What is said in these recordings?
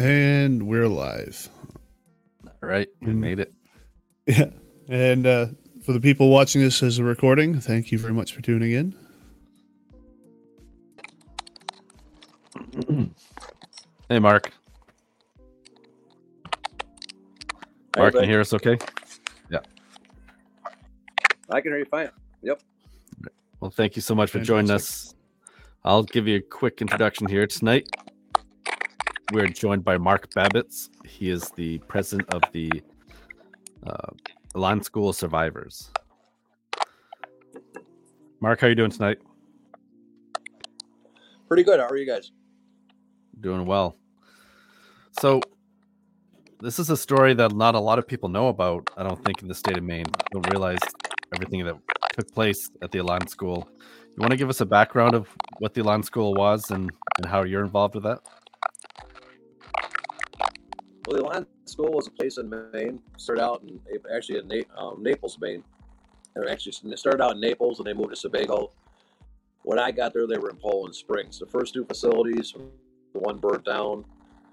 And we're live. All right, we made it. Yeah. And for the people watching this as a recording, thank you very much for tuning in. Hey, Mark. Mark, can you hear us okay? Yeah. I can hear you fine. Yep. Well, thank you so much for joining us. I'll give you a quick introduction here. Tonight, we're joined by Mark Babbitts. He is the president of the Elan School Survivors. Mark, how are you doing tonight? Pretty good. How are you guys? Doing well. So, this is a story that not a lot of people know about, I don't think, in the state of Maine. Don't realize everything that took place at the Elan School. You want to give us a background of what the Elan School was and how you're involved with that? Well, the Elan School was a place in Maine. Started out in Naples, Maine. They started out in Naples and they moved to Sebago. When I got there, they were in Poland Springs. The first two facilities, the one burnt down,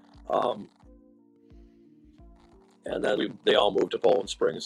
and then they all moved to Poland Springs.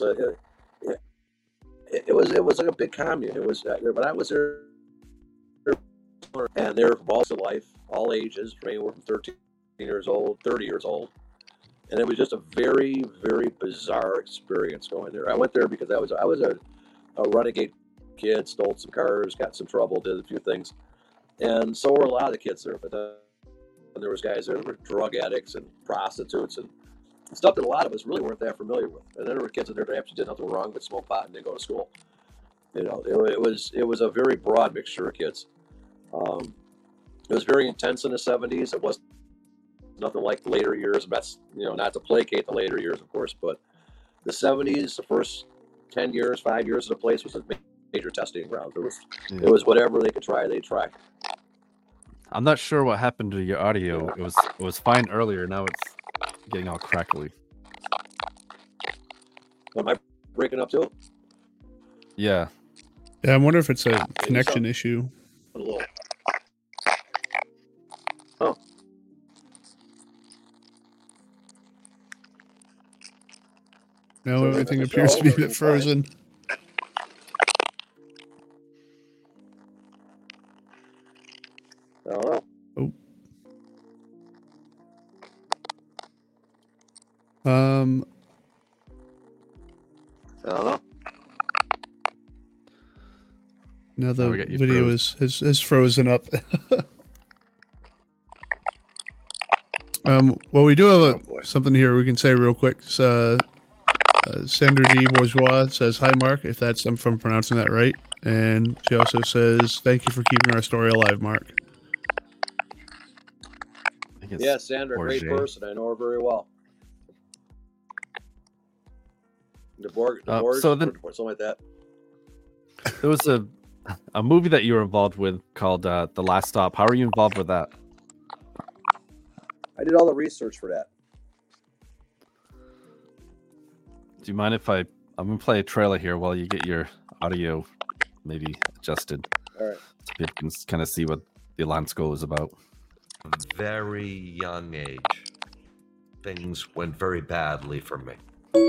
It was like a big commune. It was when I was there, and they were from all of life, all ages, from anywhere from 13 years old, 30 years old. And it was just a very, very bizarre experience going there. I went there because I was a renegade kid, stole some cars, got in some trouble, did a few things. And so were a lot of the kids there. But there was guys there that were drug addicts and prostitutes and stuff that a lot of us really weren't that familiar with. And then there were kids in there that actually did nothing wrong but smoke pot and didn't go to school. You know, it was a very broad mixture of kids. It was very intense in the 70s. It wasn't nothing like the later years. That's, not to placate the later years, of course, but the 70s, the first 10 years, 5 years of the place was a major testing ground. It was whatever they could try, they tried. I'm not sure what happened to your audio. It was fine earlier. Now it's getting all crackly. Am I breaking up too? Yeah. Yeah, I wonder if it's a connection issue. A little. Oh. Now everything appears to be a bit frozen. I don't know. Oh. I don't know. Now the video is frozen up. Well, we do have something here we can say real quick. Sandra D. Bourgeois says, "Hi, Mark," if I'm pronouncing that right. And she also says, "Thank you for keeping our story alive, Mark." Yeah, Sandra, great person. I know her very well. Something like that. There was a movie that you were involved with called The Last Stop. How are you involved with that? I did all the research for that. Do you mind if I'm going to play a trailer here while you get your audio maybe adjusted? All right. So people can kind of see what the Elan School is about. A very young age, things went very badly for me.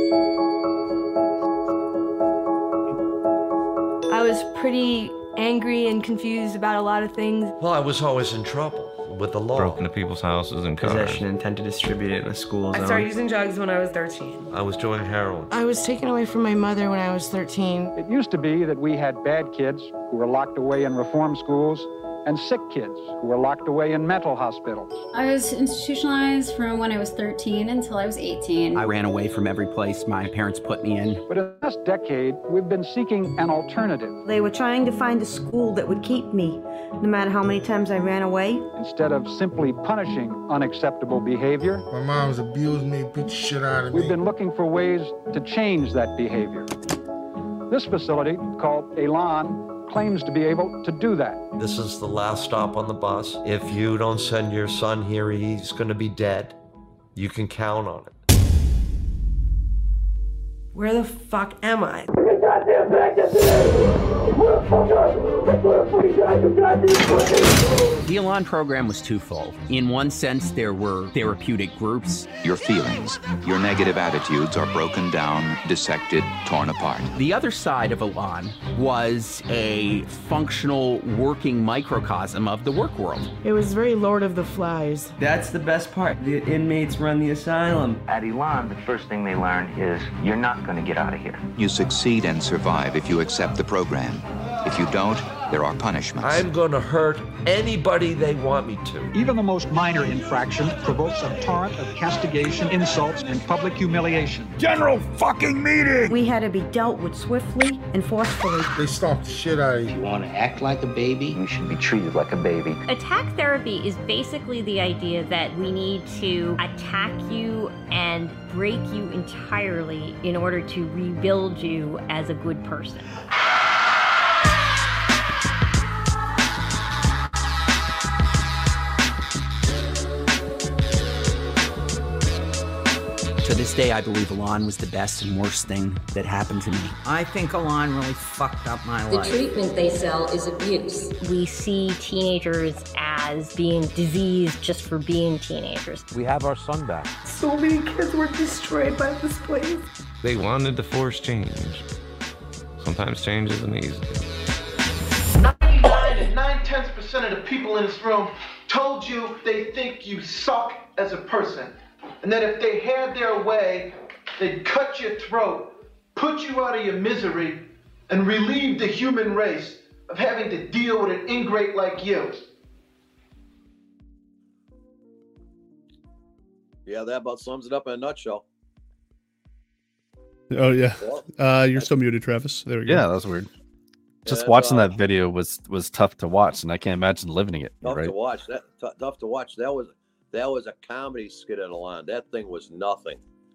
I was pretty angry and confused about a lot of things. Well, I was always in trouble with the law. Broke into people's houses and cars. Possession, intent to distribute it in a school zone. I started using drugs when I was 13. I was doing heroin. I was taken away from my mother when I was 13. It used to be that we had bad kids who were locked away in reform schools and sick kids who were locked away in mental hospitals. I was institutionalized from when I was 13 until I was 18. I ran away from every place my parents put me in. But in this decade, we've been seeking an alternative. They were trying to find a school that would keep me, no matter how many times I ran away. Instead of simply punishing unacceptable behavior, my mom's abused me, beat the shit out of me. We've been looking for ways to change that behavior. This facility, called Elan, claims to be able to do that. This is the last stop on the bus. If you don't send your son here, he's going to be dead. You can count on it. Where the fuck am I? Get goddamn back to today, motherfucker! The Elan program was twofold. In one sense, there were therapeutic groups. Your feelings, your negative attitudes are broken down, dissected, torn apart. The other side of Elan was a functional, working microcosm of the work world. It was very Lord of the Flies. That's the best part. The inmates run the asylum. At Elan, the first thing they learn is you're not going to get out of here. You succeed and survive if you accept the program. If you don't, there are punishments. I'm going to hurt anybody they want me to. Even the most minor infraction provokes a torrent of castigation, insults, and public humiliation. General fucking meeting! We had to be dealt with swiftly and forcefully. They stomped the shit out of you. You want to act like a baby? You should be treated like a baby. Attack therapy is basically the idea that we need to attack you and break you entirely in order to rebuild you as a good person. To this day, I believe Elan was the best and worst thing that happened to me. I think Elan really fucked up my The life. treatment they sell is abuse. We see teenagers as being diseased just for being teenagers. We have our son back. So many kids were destroyed by this place. They wanted to force change. Sometimes change isn't easy. 9.9% of the people in this room told you they think you suck as a person. And that if they had their way, they'd cut your throat, put you out of your misery, and relieve the human race of having to deal with an ingrate like you. Yeah, that about sums it up in a nutshell. Oh yeah. You're still muted, Travis. There we go. Yeah, that was weird. Just watching that video was tough to watch, and I can't imagine living it. Tough right? to watch. Tough to watch. That was a comedy skit at Elan. That thing was nothing.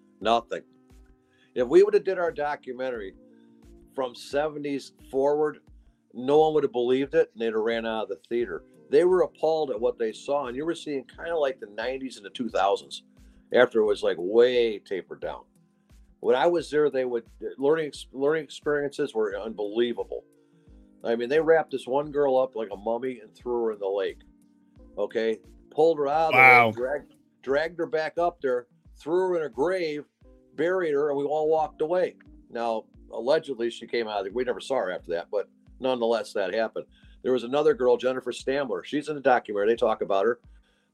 If we would have did our documentary from 70s forward, no one would have believed it, and they'd have ran out of the theater. They were appalled at what they saw, and you were seeing kind of like the 90s and the 2000s after it was like way tapered down. When I was there, they would learning experiences were unbelievable. I mean, they wrapped this one girl up like a mummy and threw her in the lake. Okay, pulled her out of the lake, dragged her back up there, threw her in a grave, buried her, and we all walked away. Now, allegedly, she came out of it. We never saw her after that, but nonetheless, that happened. There was another girl, Jennifer Stamler. She's in the documentary. They talk about her.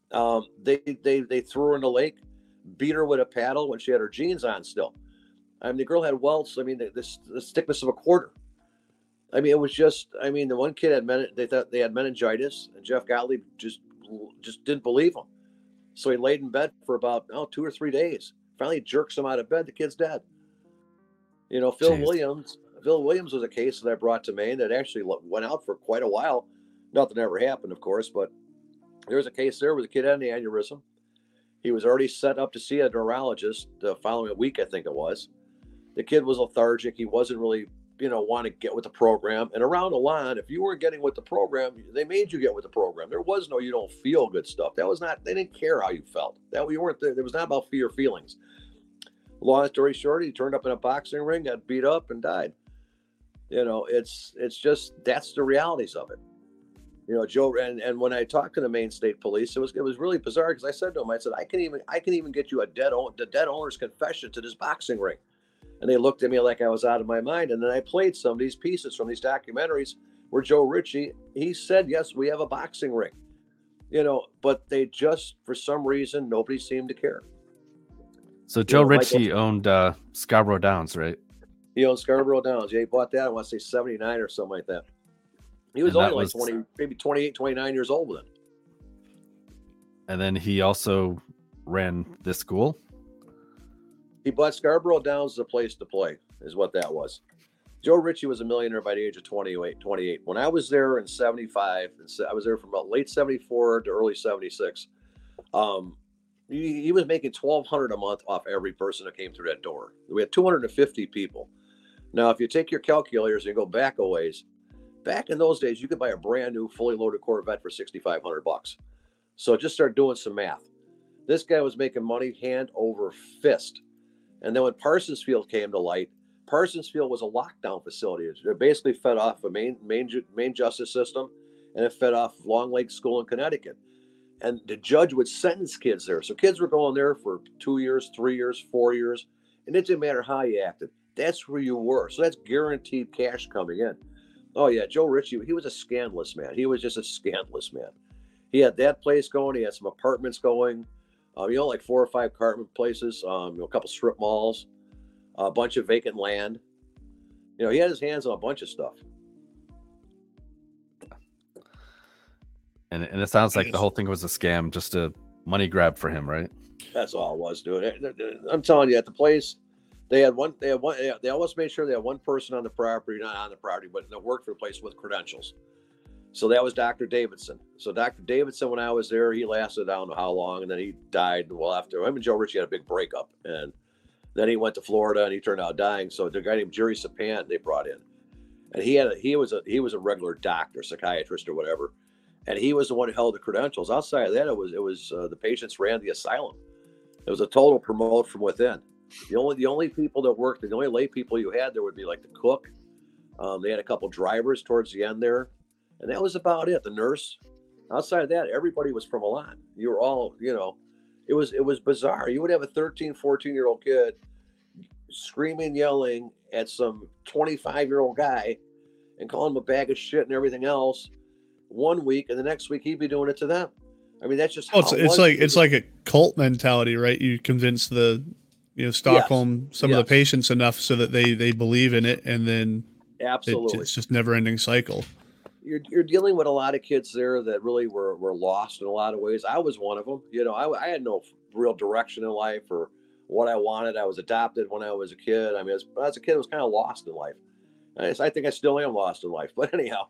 They threw her in the lake, beat her with a paddle when she had her jeans on still. I mean, the girl had welts. I mean, the thickness of a quarter. I mean, it was just. I mean, the one kid had they thought they had meningitis, and Jeff Gottlieb just didn't believe him. So he laid in bed for about 2 or 3 days. Finally jerks him out of bed. The kid's dead. You know, Phil Williams was a case that I brought to Maine that actually went out for quite a while. Nothing ever happened, of course, but there was a case there where the kid had an aneurysm. He was already set up to see a neurologist the following week, I think it was. The kid was lethargic. He wasn't really, want to get with the program. And around Elan, if you weren't getting with the program, they made you get with the program. There was no, you don't feel good stuff. That was not, they didn't care how you felt. That you weren't there. It was not about your feelings. Long story short, he turned up in a boxing ring, got beat up, and died. It's just, that's the realities of it. Joe, and when I talked to the Maine State Police, it was really bizarre because I said to him, I said, I can even get you the dead owner's confession to this boxing ring. And they looked at me like I was out of my mind. And then I played some of these pieces from these documentaries where Joe Ritchie, he said, yes, we have a boxing ring, but they just, for some reason, nobody seemed to care. So Joe Ritchie owned Scarborough Downs, right? He owned Scarborough Downs. Yeah, he bought that, I want to say 79 or something like that. He was only like 20, maybe 28, 29 years old then. And then he also ran this school. He bought Scarborough Downs as a place to play, is what that was. Joe Ritchie was a millionaire by the age of 28. When I was there in 75, I was there from about late 74 to early 76. He was making $1,200 a month off every person that came through that door. We had 250 people. Now, if you take your calculators and go back a ways, back in those days, you could buy a brand new, fully loaded Corvette for $6,500. So just start doing some math. This guy was making money hand over fist. And then when Parsonsfield came to light, Parsonsfield was a lockdown facility. It basically fed off a main justice system, and it fed off Long Lake School in Connecticut. And the judge would sentence kids there. So kids were going there for 2 years, 3 years, 4 years, and it didn't matter how you acted. That's where you were. So that's guaranteed cash coming in. Oh yeah, Joe Ritchie, he was a scandalous man. He was just a scandalous man. He had that place going. He had some apartments going. Like 4 or 5 apartment places. A couple strip malls, a bunch of vacant land. He had his hands on a bunch of stuff. And it sounds like the whole thing was a scam, just a money grab for him, right? That's all it was, dude. I'm telling you, at the place, they always made sure they had one person on the property, not on the property, but that worked for the place with credentials. So that was Dr. Davidson. So Dr. Davidson, when I was there, he lasted, I don't know how long, and then he died. Well, after him and Joe Ritchie had a big breakup, and then he went to Florida and he turned out dying. So the guy named Jerry Sapant they brought in, and he was a regular doctor, psychiatrist or whatever, and he was the one who held the credentials. Outside of that, it was the patients ran the asylum. It was a total promote from within. The only people that worked, the only lay people you had there would be like the cook. They had a couple drivers towards the end there, and that was about it. The nurse. Outside of that, everybody was from Milan. You were all, it was bizarre. You would have a 13, 14-year-old kid screaming, yelling at some 25-year-old guy and calling him a bag of shit and everything else 1 week, and the next week he'd be doing it to them. I mean, that's just it's like a cult mentality, right? You convince the Stockholm some of the patients enough so that they believe in it, and then absolutely it's just never ending cycle. You're dealing with a lot of kids there that really were lost in a lot of ways. I was one of them. I had no real direction in life or what I wanted. I was adopted when I was a kid. I mean, as a kid, I was kind of lost in life. I think I still am lost in life. But anyhow,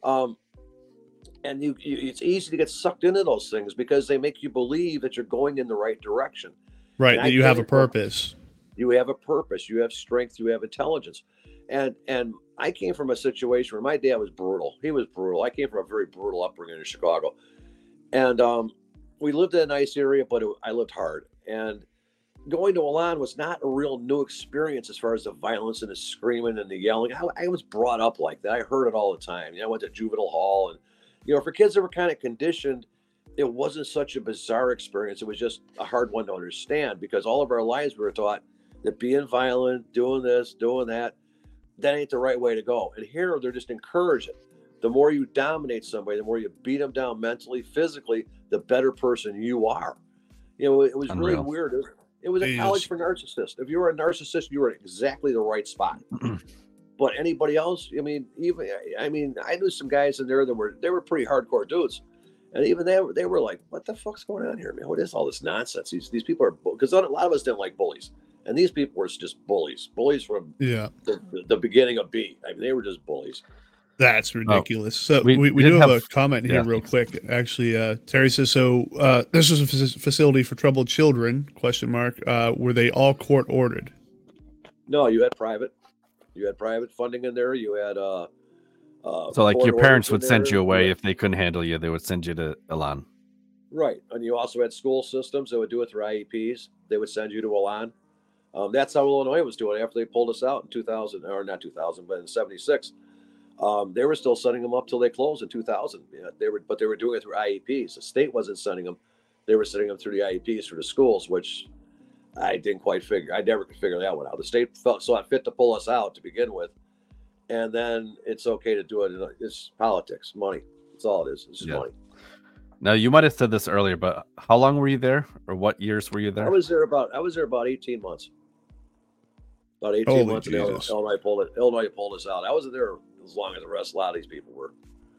and it's easy to get sucked into those things because they make you believe that you're going in the right direction. Right, that you have a purpose. You have a purpose. You have strength. You have intelligence. And I came from a situation where my dad was brutal. He was brutal. I came from a very brutal upbringing in Chicago. And we lived in a nice area, but I lived hard. And going to Milan was not a real new experience as far as the violence and the screaming and the yelling. I was brought up like that. I heard it all the time. I went to juvenile hall. And, for kids that were kind of conditioned, it wasn't such a bizarre experience. It was just a hard one to understand because all of our lives we were taught that being violent, doing this, doing that ain't the right way to go. And here they're just encouraging. The more you dominate somebody, the more you beat them down mentally, physically, the better person you are. It was really weird. It was a college for narcissists. If you were a narcissist, you were in exactly the right spot. But anybody else, I knew some guys in there that were pretty hardcore dudes. And even they were like, what the fuck's going on here, man? What is all this nonsense? These people are, because a lot of us didn't like bullies. And these people were just bullies from the beginning of B. I mean, they were just bullies. That's ridiculous. So we do have a comment here real quick. Actually, Terry says, this was a facility for troubled children, ? Were they all court ordered? No, you had private. You had private funding in there. You had so like your parents would send you away if they couldn't handle you. They would send you to Elan. Right. And you also had school systems that would do it through IEPs. They would send you to Elan. That's how Illinois was doing it after they pulled us out in 2000, or not 2000, but in 76. They were still sending them up till they closed in 2000. Yeah, they were doing it through IEPs. The state wasn't sending them. They were sending them through the IEPs for the schools, which I didn't quite figure. I never could figure that one out. The state saw fit to pull us out to begin with. And then it's okay to do it. It's politics, money. That's all it is. It's just money. Now, you might have said this earlier, but how long were you there, or what years were you there? I was there about 18 months. About 18 months. And Illinois pulled us out. I wasn't there as long as a lot of these people were.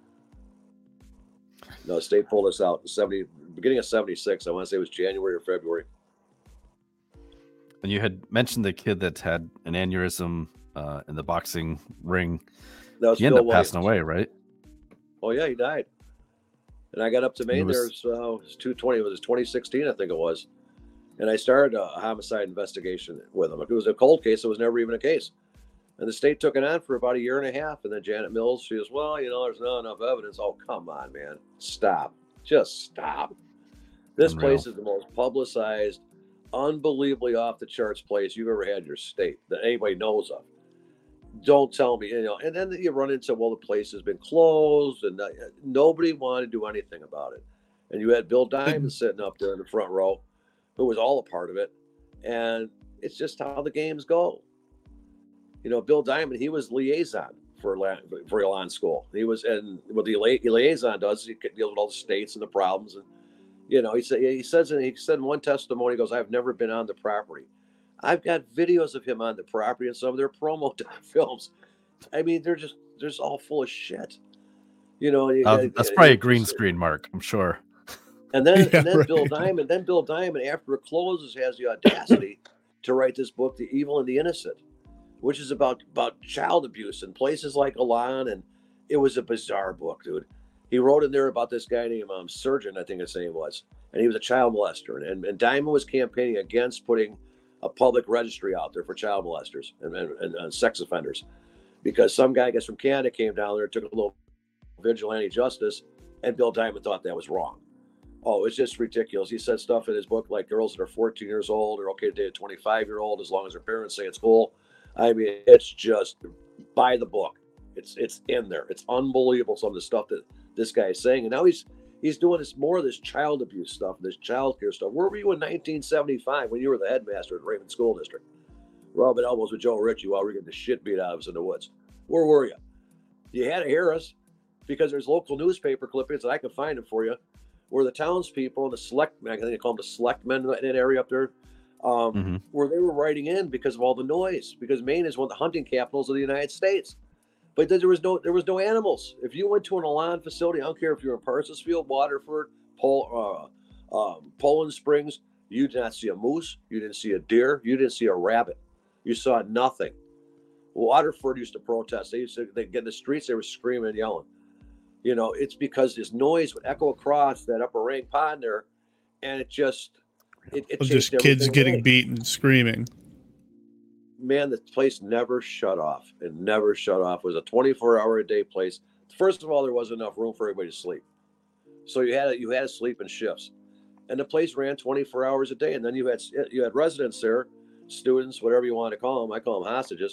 No, the state pulled us out in beginning of 76. I want to say it was January or February. And you had mentioned the kid that had an aneurysm in the boxing ring. He ended up passing away, right? Oh yeah, he died. And I got up to Maine there. It was 220. It was 2016, I think it was. And I started a homicide investigation with him. It was a cold case. It was never even a case. And the state took it on for about a year and a half. And then Janet Mills, she goes, well, there's not enough evidence. Oh, come on, man. Stop. Just stop. This place is the most publicized, unbelievably off the charts place you've ever had in your state that anybody knows of. don't tell me, and then you run into, well, the place has been closed, and nobody wanted to do anything about it. And you had Bill Diamond sitting up there in the front row, who was all a part of it. And it's just how the games go. Bill Diamond, he was liaison for Elan School. He was, and what the liaison does, he deals with all the states and the problems. And he said in one testimony, he goes, "I've never been on the property. I've got videos of him on the property and some of their promo films. I mean, they're just all full of shit." That's probably a green screen, Mark, I'm sure. And then, right. Bill Diamond, after it closes, has the audacity to write this book, The Evil and the Innocent, which is about child abuse in places like Elan. And it was a bizarre book, dude. He wrote in there about this guy named Surgeon, I think his name was, and he was a child molester. And Diamond was campaigning against putting a public registry out there for child molesters and sex offenders, because some guy, I guess from Canada, came down there, took a little vigilante justice, and Bill Diamond thought that was wrong. Oh, it's just ridiculous. He said stuff in his book like girls that are 14 years old are okay to date a 25-year-old as long as their parents say it's cool. I mean, it's just by the book. It's in there. It's unbelievable, some of the stuff that this guy is saying. And now he's doing this child abuse stuff, this child care stuff. Where were you in 1975 when you were the headmaster at Raymond School District, rubbing elbows with Joe Ritchie while we were getting the shit beat out of us in the woods? Where were you? You had to hear us, because there's local newspaper clippings, and I can find them for you, where the townspeople and the selectmen, I think they call them the selectmen in that area up there, where they were writing in because of all the noise, because Maine is one of the hunting capitals of the United States. But there was no animals. If you went to an Elan facility, I don't care if you're in Parsonsfield, Waterford, Poland Springs, you did not see a moose, you didn't see a deer, you didn't see a rabbit. You saw nothing. Waterford used to protest. They get in the streets, they were screaming and yelling. It's because this noise would echo across that upper Rank Pond there, and it just kids getting beat and screaming. Man, the place never shut off. It never shut off. It was a 24-hour-a-day place. First of all, there wasn't enough room for everybody to sleep, so you had to sleep in shifts, and the place ran 24 hours a day. And then you had residents there, students, whatever you want to call them. I call them hostages.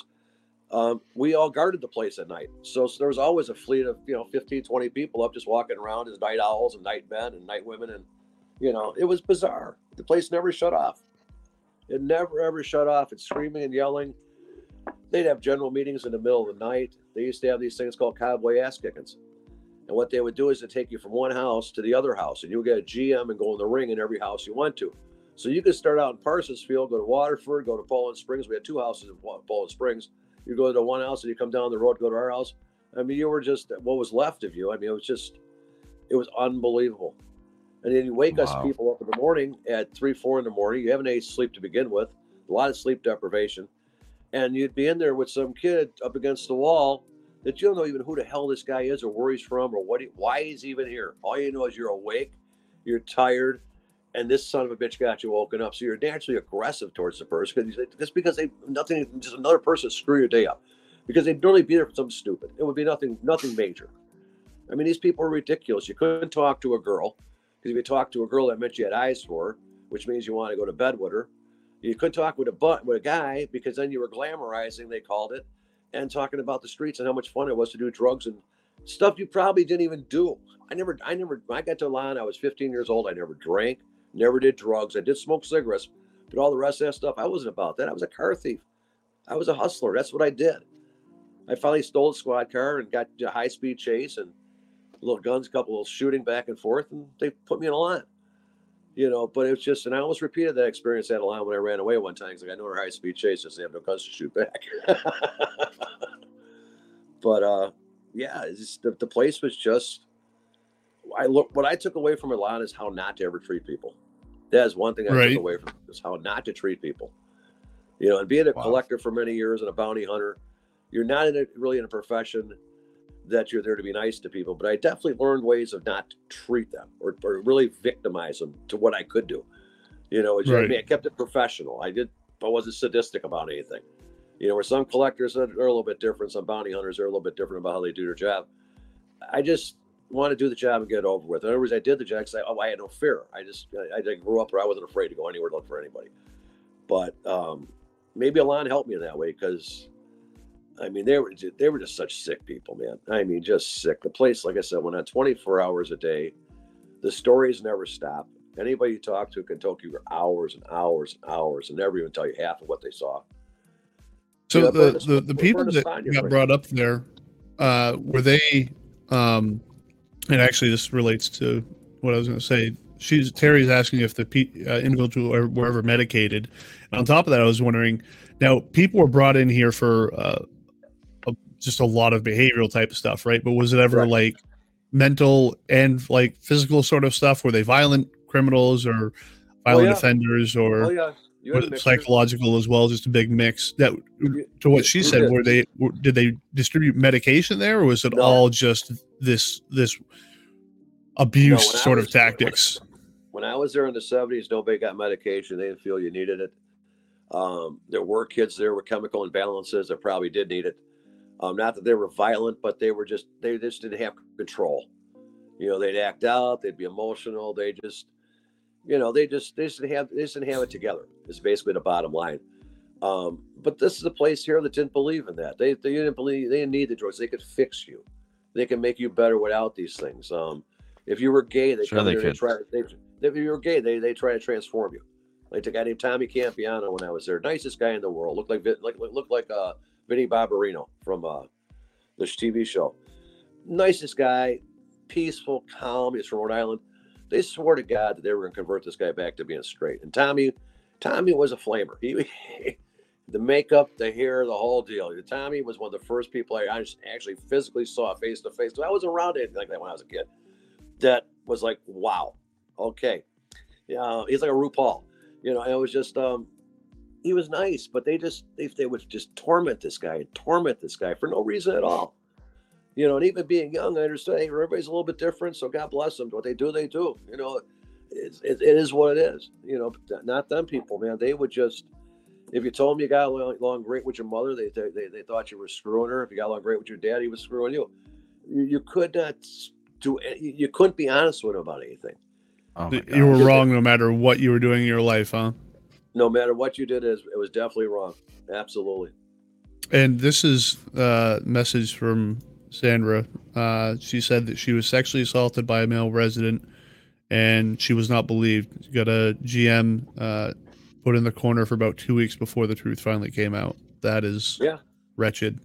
We all guarded the place at night. So there was always a fleet of, 15, 20 people up just walking around as night owls and night men and night women. And, it was bizarre. The place never shut off. It never, ever shut off. It's screaming and yelling. They'd have general meetings in the middle of the night. They used to have these things called cowboy ass kickings. And what they would do is they'd take you from one house to the other house, and you would get a GM and go in the ring in every house you went to. So you could start out in Parsonsfield, go to Waterford, go to Poland Springs. We had 2 houses in Poland Springs. You go to one house and you come down the road, go to our house. I mean, you were just what was left of you. I mean, it was unbelievable. And then you wake us people up in the morning at 3, 4 in the morning. You haven't any sleep to begin with, a lot of sleep deprivation. And you'd be in there with some kid up against the wall that you don't know even who the hell this guy is or where he's from or why he's even here. All you know is you're awake, you're tired, and this son of a bitch got you woken up. So you're naturally aggressive towards the person just because just another person screw your day up, because they'd normally be there for something stupid. It would be nothing major. I mean, these people are ridiculous. You couldn't talk to a girl, because if you talked to a girl, that meant you had eyes for her, which means you want to go to bed with her. You couldn't talk with a guy, because then you were glamorizing, they called it, and talking about the streets and how much fun it was to do drugs and stuff you probably didn't even do. I never. When I got to Elan, I was 15 years old. I never drank. Never did drugs. I did smoke cigarettes, but all the rest of that stuff, I wasn't about that. I was a car thief. I was a hustler. That's what I did. I finally stole a squad car and got a high-speed chase and little guns, a couple of shooting back and forth, and they put me in a line. But it was just, and I almost repeated that experience at Elan when I ran away one time. Because I know her high-speed chase, just they have no guns to shoot back. But yeah, the place was just. What I took away from Elan is how not to ever treat people. That is one thing I took away from it, is how not to treat people. And being a collector for many years and a bounty hunter, you're not really in a profession that you're there to be nice to people. But I definitely learned ways of not to treat them or really victimize them to what I could do. I kept it professional. I wasn't sadistic about anything. Where some collectors are a little bit different, some bounty hunters are a little bit different about how they do their job. I just want to do the job and get it over with. In other words, I did the job because I had no fear. I grew up where I wasn't afraid to go anywhere to look for anybody. But maybe Elan helped me in that way, because I mean, they were just such sick people, man. I mean, just sick. The place, like I said, went on 24 hours a day. The stories never stop. Anybody you talk to can talk to you for hours and hours and hours and never even tell you half of what they saw. So the people that got brought up there, were they, and actually this relates to what I was going to say. Terry's asking if the individual were ever medicated. And on top of that, I was wondering, now people were brought in here for just a lot of behavioral type of stuff, right? But was it ever like mental and like physical sort of stuff? Were they violent criminals or violent offenders, or was it psychological as well? Just a big mix. That, to what she said, did they distribute medication there, or was it all just this abuse sort of tactics? When I was there in the 70s, nobody got medication. They didn't feel you needed it. There were kids there with chemical imbalances that probably did need it. Not that they were violent, but they just didn't have control. You know, they'd act out, they'd be emotional. They just, you know, they just didn't have it together. Is basically the bottom line. But this is a place here that didn't believe in that. They didn't need the drugs. They could fix you. They can make you better without these things. If you were gay, if you were gay, they try to transform you. Like the guy named Tommy Campiano when I was there, nicest guy in the world, looked like Vinny Barbarino from the TV show. Nicest guy, peaceful, calm. He's from Rhode Island. They swore to God that they were going to convert this guy back to being straight. And Tommy was a flamer. He the makeup, the hair, the whole deal. Tommy was one of the first people I actually physically saw face to face. I wasn't around anything like that when I was a kid. That was like, wow, okay. Yeah, he's like a RuPaul. You know, and it was just he was nice, but they would just torment this guy for no reason at all. You know, and even being young, I understand everybody's a little bit different, so God bless them. What they do, they do. You know, it is what it is. You know, not them people, man. They would just, if you told them you got along great with your mother, they thought you were screwing her. If you got along great with your dad, he was screwing you. You could not do. You couldn't be honest with him about anything. Oh you were wrong no matter what you were doing in your life, huh? No matter what you did, it was definitely wrong. Absolutely. And this is a message from Sandra. She said that she was sexually assaulted by a male resident and she was not believed. She got a GM put in the corner for about 2 weeks before the truth finally came out. That is wretched.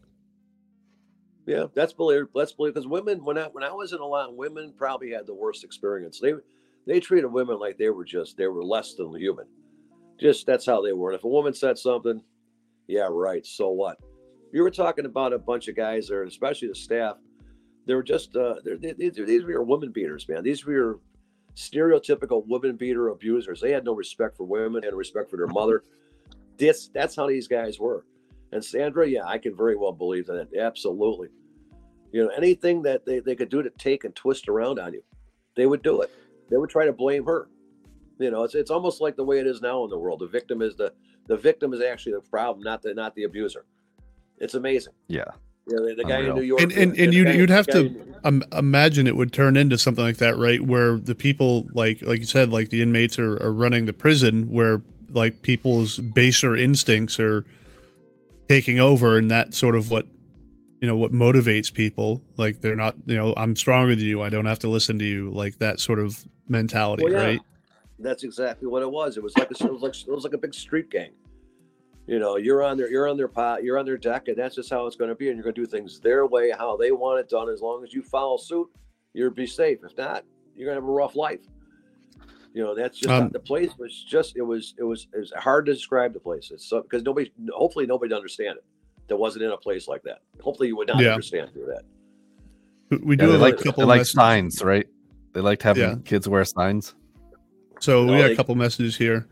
Yeah, that's believable. Let's believe, because women, when I was in a lot, women probably had the worst experience. They treated women like they were less than human. Just that's how they were. And if a woman said something, yeah, right. So what? You were talking about a bunch of guys there, especially the staff. They were just these were your women beaters, man. These were your stereotypical women beater abusers. They had no respect for women and respect for their mother. That's how these guys were. And Sandra, yeah, I can very well believe that. Absolutely. You know, anything that they could do to take and twist around on you, they would do it. They would try to blame her. You know, it's almost like the way it is now in the world. The victim is actually the problem, not the abuser. It's amazing. Yeah. You know, the guy in New York. And you'd have to imagine it would turn into something like that, right? Where the people, like you said, like the inmates are running the prison, where like people's baser instincts are taking over, and that's sort of what motivates people. Like they're not, I'm stronger than you, I don't have to listen to you, like that sort of mentality, right? That's exactly what it was. It was like a big street gang. You know, you're on their pot, you're on their deck, and that's just how it's going to be. And you're going to do things their way, how they want it done. As long as you follow suit, you'll be safe. If not, you're going to have a rough life. You know, that's just the place was just. It was hard to describe the place. It's because hopefully nobody understand it that wasn't in a place like that. Hopefully you would not understand through that. We do have a couple. They like signs, right? They liked having kids wear signs. So we got a couple messages here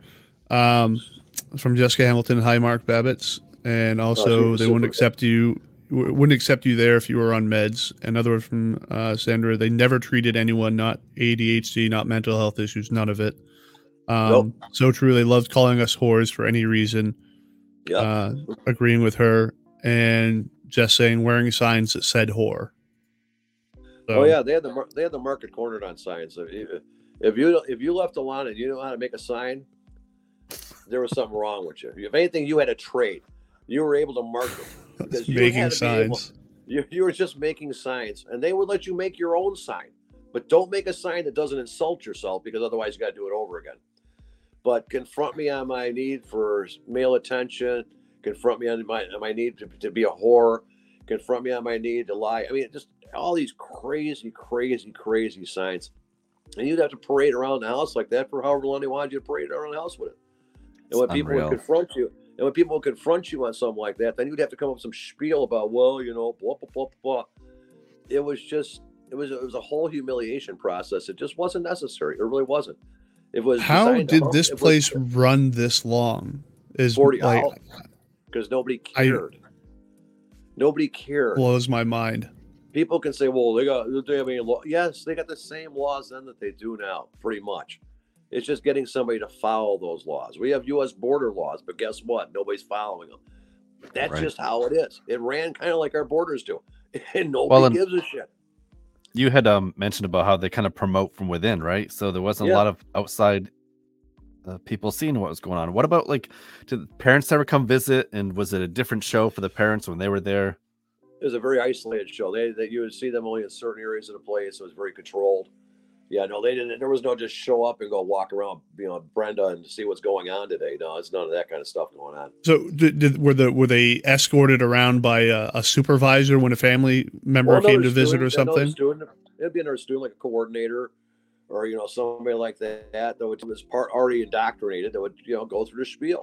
from Jessica Hamilton. Hi, Mark Babbitts, and also they wouldn't accept you there if you were on meds. Another one from Sandra. They never treated anyone, not ADHD, not mental health issues, none of it. So true. They loved calling us whores for any reason. Agreeing with her, and just saying wearing signs that said whore. So, they had the market cornered on signs. If you left a line and you know how to make a sign, there was something wrong with you. If anything, you had a trade. You were able to market because you Making had to be able. signs. You were just making signs, and they would let you make your own sign, but don't make a sign that doesn't insult yourself, because otherwise you got to do it over again. But confront me on my need for male attention. Confront me on my need to be a whore. Confront me on my need to lie. I mean, just all these crazy, crazy, crazy signs. And you'd have to parade around the house like that for however long they wanted you to parade around the house with it. And when people would confront you, on something like that, then you'd have to come up with some spiel about, well, you know, blah, blah, blah, blah. It was a whole humiliation process. It just wasn't necessary. It really wasn't. It was. How did this place run this long? Is 40 like, hours. Because nobody cared. Nobody cared. Blows my mind. People can say, well, they have any law? Yes, they got the same laws then that they do now, pretty much. It's just getting somebody to follow those laws. We have U.S. border laws, but guess what? Nobody's following them. That's just how it is. It ran kind of like our borders do, and nobody gives a shit. You had mentioned about how they kind of promote from within, right? So there wasn't a lot of outside people seeing what was going on. What about, like, did parents ever come visit, and was it a different show for the parents when they were there? It was a very isolated show. That you would see them only in certain areas of the place. It was very controlled. Yeah, no, they didn't. There was no just show up and go walk around, you know, Brenda, and see what's going on today. No, it's none of that kind of stuff going on. So were they escorted around by a supervisor when a family member came to visit or something? It'd be another student, like a coordinator, or, you know, somebody like that was already indoctrinated, that would, you know, go through the spiel.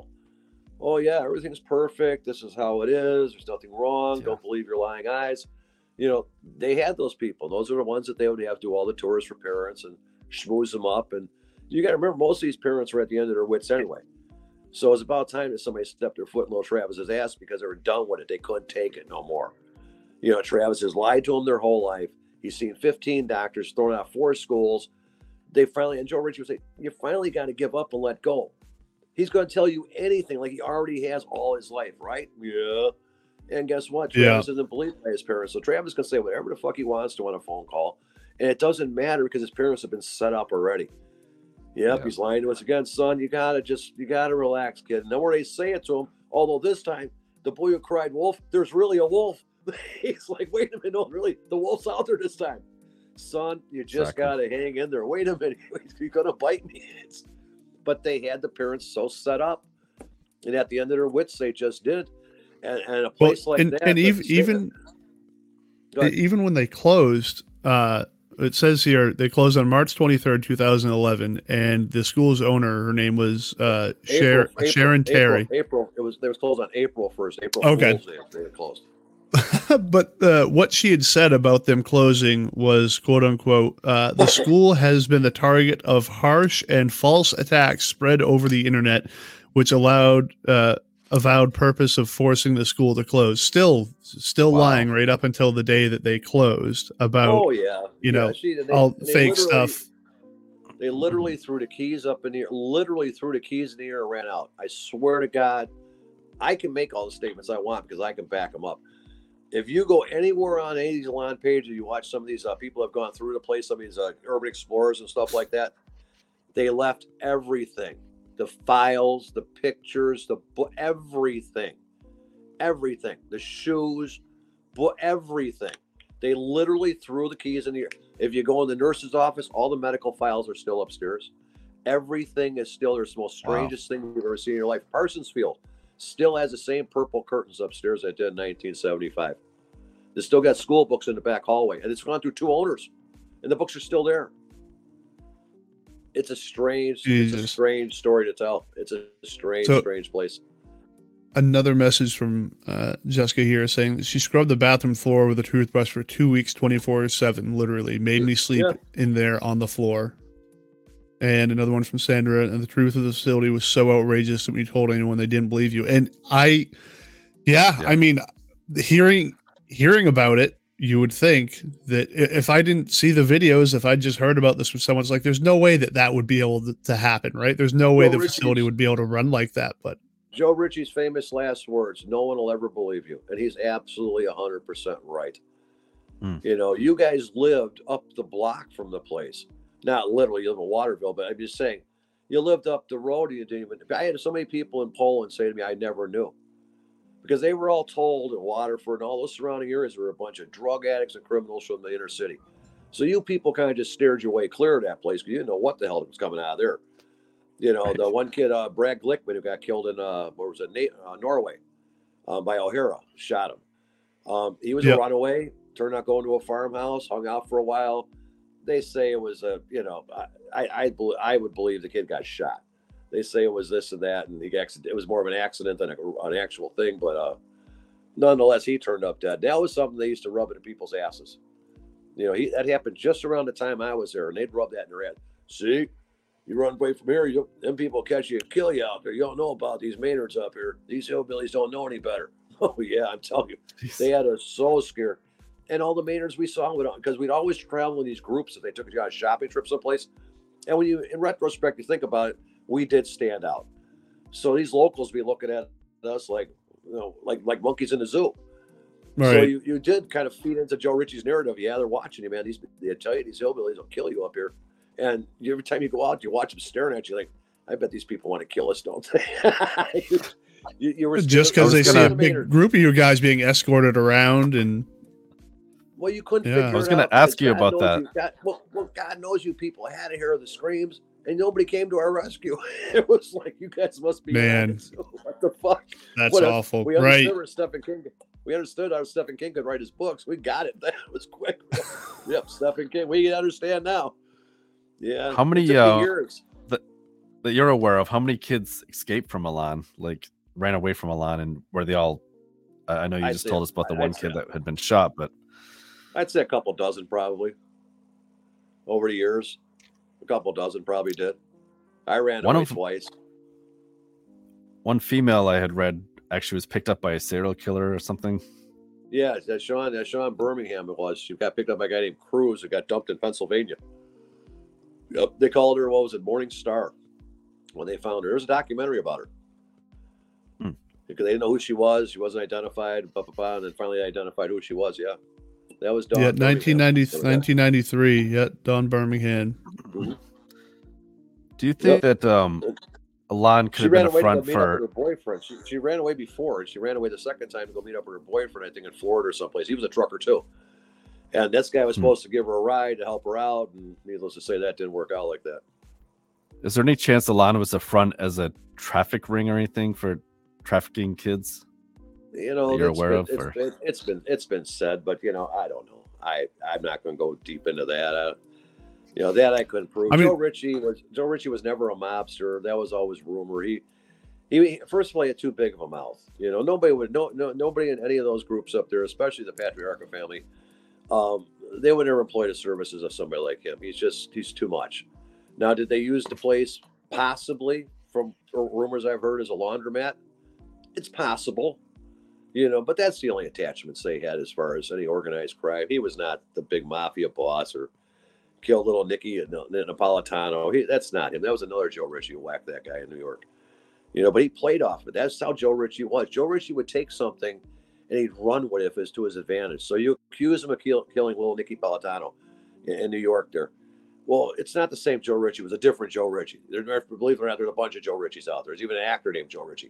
Oh yeah, everything's perfect. This is how it is. There's nothing wrong. Don't believe your lying eyes. You know, they had those people. Those are the ones that they would have to do all the tours for parents and schmooze them up. And you got to remember, most of these parents were at the end of their wits anyway. So it was about time that somebody stepped their foot in little Travis's ass, because they were done with it. They couldn't take it no more. You know, Travis has lied to them their whole life. He's seen 15 doctors, thrown out 4 schools. They finally, and Joe Ritchie would say, you finally got to give up and let go. He's going to tell you anything, like he already has all his life, right? Yeah. And guess what? Travis isn't believed by his parents. So Travis can say whatever the fuck he wants to on a phone call. And it doesn't matter, because his parents have been set up already. Yep, he's lying to us again. Son, you gotta relax, kid. And then when they say it to him, although this time, the boy who cried wolf, there's really a wolf. He's like, wait a minute, no, really, the wolf's out there this time. Son, you just gotta hang in there. Wait a minute, you're gonna bite me. But they had the parents so set up. And at the end of their wits, they just did. And a place like that. And even when they closed, it says here they closed on March 23rd, 2011, and the school's owner, her name was Sharon Terry. April. They was closed on April 1st. April Okay. Fool's Day, they were closed. But what she had said about them closing was, quote unquote, the school has been the target of harsh and false attacks spread over the internet, which allowed avowed purpose of forcing the school to close. Still lying right up until the day that they closed about, all fake stuff. They literally threw the keys up in the air, and ran out. I swear to God, I can make all the statements I want because I can back them up. If you go anywhere on any of these Elon pages, you watch some of these people have gone through the place, some of these urban explorers and stuff like that, they left everything. The files, the pictures, the book, everything, the shoes, everything. They literally threw the keys in the air. If you go in the nurse's office, all the medical files are still upstairs. Everything is still, there's the most strangest thing you've ever seen in your life. Parsons Field still has the same purple curtains upstairs that did in 1975. They still got school books in the back hallway, and it's gone through 2 owners, and the books are still there. It's a strange story to tell. It's a strange place. Another message from Jessica here saying that she scrubbed the bathroom floor with a toothbrush for 2 weeks, 24/7, literally made me sleep in there on the floor. And another one from Sandra, and the truth of the facility was so outrageous that when you told anyone, they didn't believe you. And I mean, hearing about it, you would think that if I didn't see the videos, if I just heard about this from someone's like, there's no way that would be able to happen, right? There's no way the facility would be able to run like that. But Joe Ritchie's famous last words, no one will ever believe you. And he's absolutely 100% right. You know, you guys lived up the block from the place. Not literally, you live in Waterville, but I'm just saying, you lived up the road. You didn't even. I had so many people in Poland say to me, I never knew. because they were all told in Waterford and all those surrounding areas were a bunch of drug addicts and criminals from the inner city. So you people kind of just steered your way clear of that place because you didn't know what the hell was coming out of there. You know, the one kid, Brad Glickman, who got killed in Norway by O'Hara, shot him. He was a runaway, turned out going to a farmhouse, hung out for a while. They say it was I would believe the kid got shot. They say it was this and that, and it was more of an accident than an actual thing. But nonetheless, he turned up dead. That was something they used to rub it in people's asses. You know, that happened just around the time I was there, and they'd rub that in their head. See, you run away from here, them people catch you and kill you out there. You don't know about these Maynards up here. These hillbillies don't know any better. Oh, yeah, I'm telling you. Jeez. They had us so scared. And all the Maynards we saw, because we'd always travel in these groups if they took you on a shopping trip someplace. And when in retrospect, you think about it, we did stand out. So these locals be looking at us like monkeys in the zoo. Right. So you did kind of feed into Joe Ritchie's narrative. Yeah, they're watching you, man. They tell you these hillbillies will kill you up here. And every time you go out, you watch them staring at you like, I bet these people want to kill us, don't they? you were just because they see a big group of you guys being escorted around and. Well, you couldn't figure it out. I was going to ask you about that. God knows you people had to hear the screams, and nobody came to our rescue. It was like, you guys must be man. What the fuck? That's awful. We understood how Stephen King could write his books. We got it. That was quick. Yep, Stephen King. We understand now. Yeah. How many years that you're aware of? How many kids escaped from Milan? Like ran away from Milan, and were they all? I know you just told us about the one kid that had been shot, but. I'd say a couple dozen probably over the years. A couple dozen probably did. I ran away twice. One female I had read actually was picked up by a serial killer or something. Yeah, that's Sean Birmingham it was. She got picked up by a guy named Cruz who got dumped in Pennsylvania. Yep, they called her, what was it, Morning Star when they found her. There's a documentary about her. Because they didn't know who she was. She wasn't identified, and then finally identified who she was, yeah. That was Dawn. Yeah, 1993. Yeah, Dawn Birmingham. Mm-hmm. Do you think that Alon could have been a front for her boyfriend? She ran away before, and she ran away the second time to go meet up with her boyfriend. I think in Florida or someplace. He was a trucker too, and this guy was supposed to give her a ride to help her out. And needless to say, that didn't work out like that. Is there any chance Alon was a front as a traffic ring or anything for trafficking kids? You know, you're aware of? It's been said, but you know, I don't know. I'm not going to go deep into that. That I couldn't prove. Joe Ritchie was never a mobster. That was always rumor. He first of all, he had too big of a mouth. You know, nobody in any of those groups up there, especially the Patriarca family, they would never employ the services of somebody like him. He's too much. Now, did they use the place possibly from rumors I've heard as a laundromat? It's possible. You know, but that's the only attachments they had as far as any organized crime. He was not the big mafia boss or killed little Nicky Napolitano. That's not him. That was another Joe Ritchie who whacked that guy in New York. You know, but he played off it. That's how Joe Ritchie was. Joe Ritchie would take something and he'd run with it to his advantage. So you accuse him of killing little Nicky Napolitano in New York there. Well, it's not the same Joe Ritchie. It was a different Joe Ritchie. Believe it or not, there's a bunch of Joe Ritchies out there. There's even an actor named Joe Ritchie.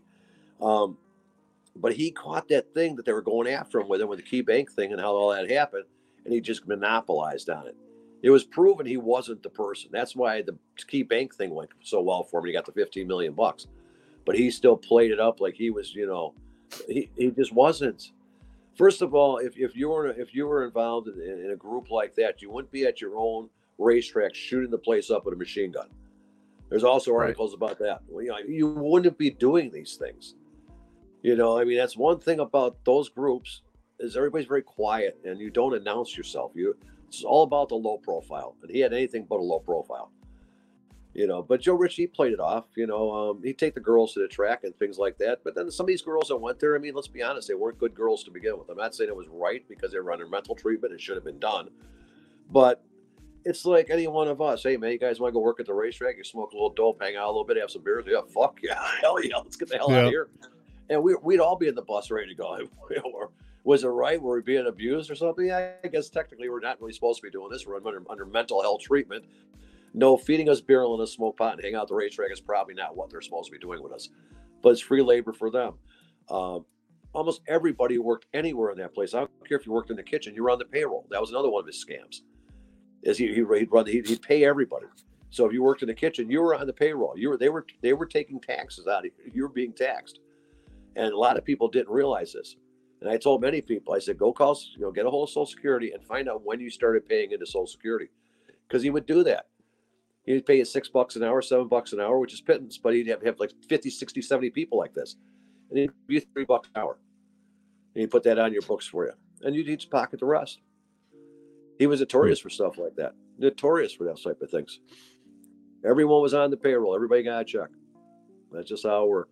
But he caught that thing that they were going after him with the Key Bank thing and how all that happened, and he just monopolized on it. It was proven he wasn't the person. That's why the Key Bank thing went so well for him. He got the $15 million, but he still played it up like he was. You know, he just wasn't. First of all, if you were involved in a group like that, you wouldn't be at your own racetrack shooting the place up with a machine gun. There's also articles about that. Well, you know, you wouldn't be doing these things. You know, I mean, that's one thing about those groups is everybody's very quiet and you don't announce yourself. It's all about the low profile, and he had anything but a low profile. You know, but Joe Ritchie played it off. You know, he'd take the girls to the track and things like that. But then some of these girls that went there, I mean, let's be honest, they weren't good girls to begin with. I'm not saying it was right because they were under mental treatment. It should have been done. But it's like any one of us. Hey, man, you guys want to go work at the racetrack? You smoke a little dope, hang out a little bit, have some beers. Yeah, fuck yeah, hell yeah, let's get the hell out of here. And we'd all be in the bus ready to go. Was it right? Were we being abused or something? Yeah, I guess technically we're not really supposed to be doing this. We're under mental health treatment. No, feeding us beer and letting us smoke pot and hang out at the racetrack is probably not what they're supposed to be doing with us. But it's free labor for them. almost everybody who worked anywhere in that place. I don't care if you worked in the kitchen, you were on the payroll. That was another one of his scams. Is he'd pay everybody. So if you worked in the kitchen, you were on the payroll. They were taking taxes out of you. You were being taxed, and a lot of people didn't realize this. And I told many people, I said, go call, get a hold of Social Security and find out when you started paying into Social Security, because he would do that. He'd pay you $6 an hour, $7 an hour, which is pittance, but he'd have like 50, 60, 70 people like this, and he'd give you $3 an hour, and he'd put that on your books for you, and you'd just pocket the rest. He was notorious for stuff like that. Notorious for that type of things. Everyone was on the payroll. Everybody got a check. That's just how it worked.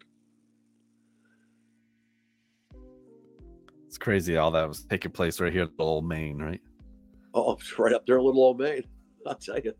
It's crazy all that was taking place right here in Little Old Maine, right? Oh, right up there in Little Old Maine. I'll tell you,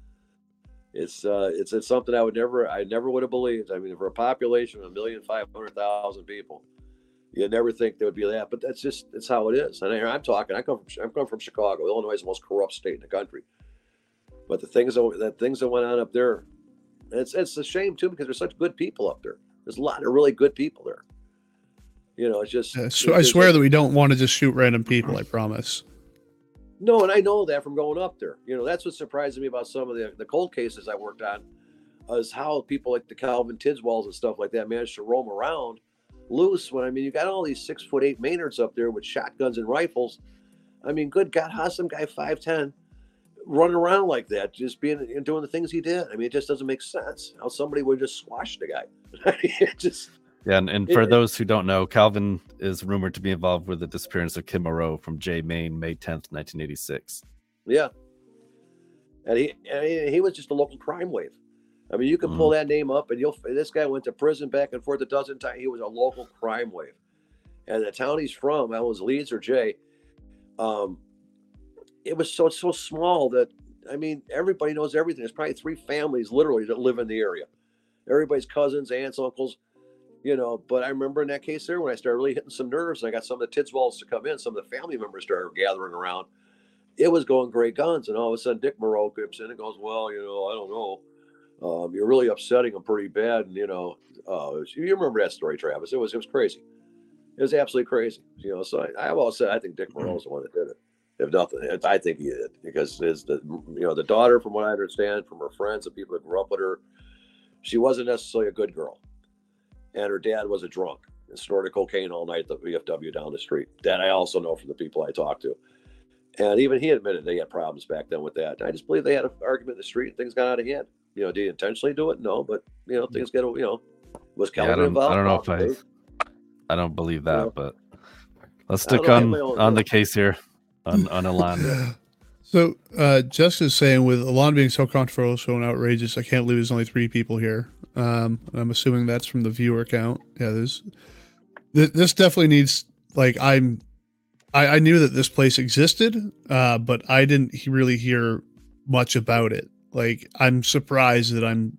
it's something I never would have believed. I mean, for a population of 1,500,000 people, you never think there would be that, but it's how it is. And I come from Chicago. Illinois is the most corrupt state in the country. But the things that went on up there, it's a shame too, because there's such good people up there. There's a lot of really good people there. It's just. I swear that we don't want to just shoot random people. I promise. No, and I know that from going up there. That's what surprises me about some of the cold cases I worked on, is how people like the Calvin Tidswells and stuff like that managed to roam around loose. When you got all these 6'8" Maynards up there with shotguns and rifles. I mean, good God, how's some guy 5'10" running around like that, just being and doing the things he did? I mean, it just doesn't make sense how somebody would just squash the guy. Yeah, and for those who don't know, Calvin is rumored to be involved with the disappearance of Kim Moreau from Jay, Maine, May 10th, 1986. Yeah, and he was just a local crime wave. I mean, you can pull that name up, and this guy went to prison back and forth a dozen times. He was a local crime wave, and the town he's from, that was Leeds or Jay. It was so small that, I mean, everybody knows everything. There's probably 3 families literally that live in the area. Everybody's cousins, aunts, uncles. But I remember in that case there, when I started really hitting some nerves, and I got some of the Tidswells to come in, some of the family members started gathering around. It was going great guns, and all of a sudden Dick Moreau comes in and goes, well, I don't know. You're really upsetting them pretty bad. And, you remember that story, Travis. It was crazy. It was absolutely crazy. So I've always said, I think Dick Moreau is the one that did it. If nothing, I think he did, because the daughter, from what I understand from her friends and people that grew up with her, she wasn't necessarily a good girl. And her dad was a drunk and snorted cocaine all night at the VFW down the street. That I also know from the people I talked to. And even he admitted they had problems back then with that. And I just believe they had an argument in the street and things got out of hand. Did he intentionally do it? No, but things get, was Calvin involved? I don't know if I don't believe that, but let's stick on the case here on Alon. So Jessica's saying, with Alon being so controversial and outrageous, I can't believe there's only 3 people here. I'm assuming that's from the viewer count. Yeah, this definitely needs, like, I knew that this place existed, but I didn't really hear much about it. Like, I'm surprised that I'm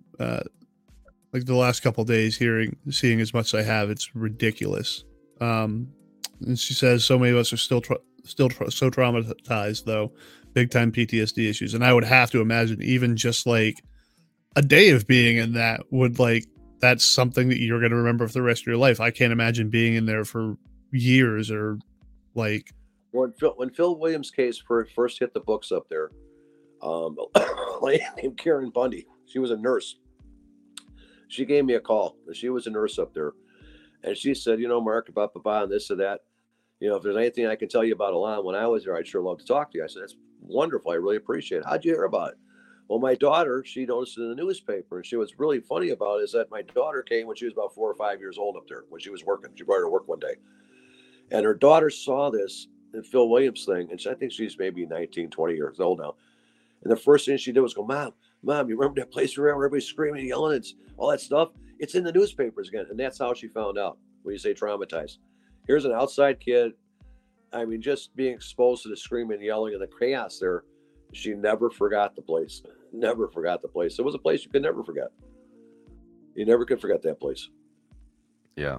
like the last couple of days seeing as much as I have. It's ridiculous. And she says so many of us are still so traumatized, though, big time PTSD issues. And I would have to imagine even just like a day of being in that would, like, that's something that you're going to remember for the rest of your life. I can't imagine being in there for years, or like when Phil Williams' case first hit the books up there, a lady named Karen Bundy, she was a nurse. She gave me a call. She was a nurse up there, and she said, Mark, about and this or that. If there's anything I can tell you about Alon when I was there, I'd sure love to talk to you. I said, that's wonderful. I really appreciate it. How'd you hear about it? Well, my daughter, she noticed it in the newspaper, and what's really funny about it is that my daughter came when she was about 4 or 5 years old up there when she was working. She brought her to work one day, and her daughter saw this in Phil Williams thing, and I think she's maybe 19, 20 years old now. And the first thing she did was go, Mom, you remember that place where everybody's screaming and yelling? It's all that stuff. It's in the newspapers again. And that's how she found out. When you say traumatized, here's an outside kid. I mean, just being exposed to the screaming and yelling and the chaos there. She never forgot the place. Never forgot the place. It was a place you could never forget. You never could forget that place. Yeah.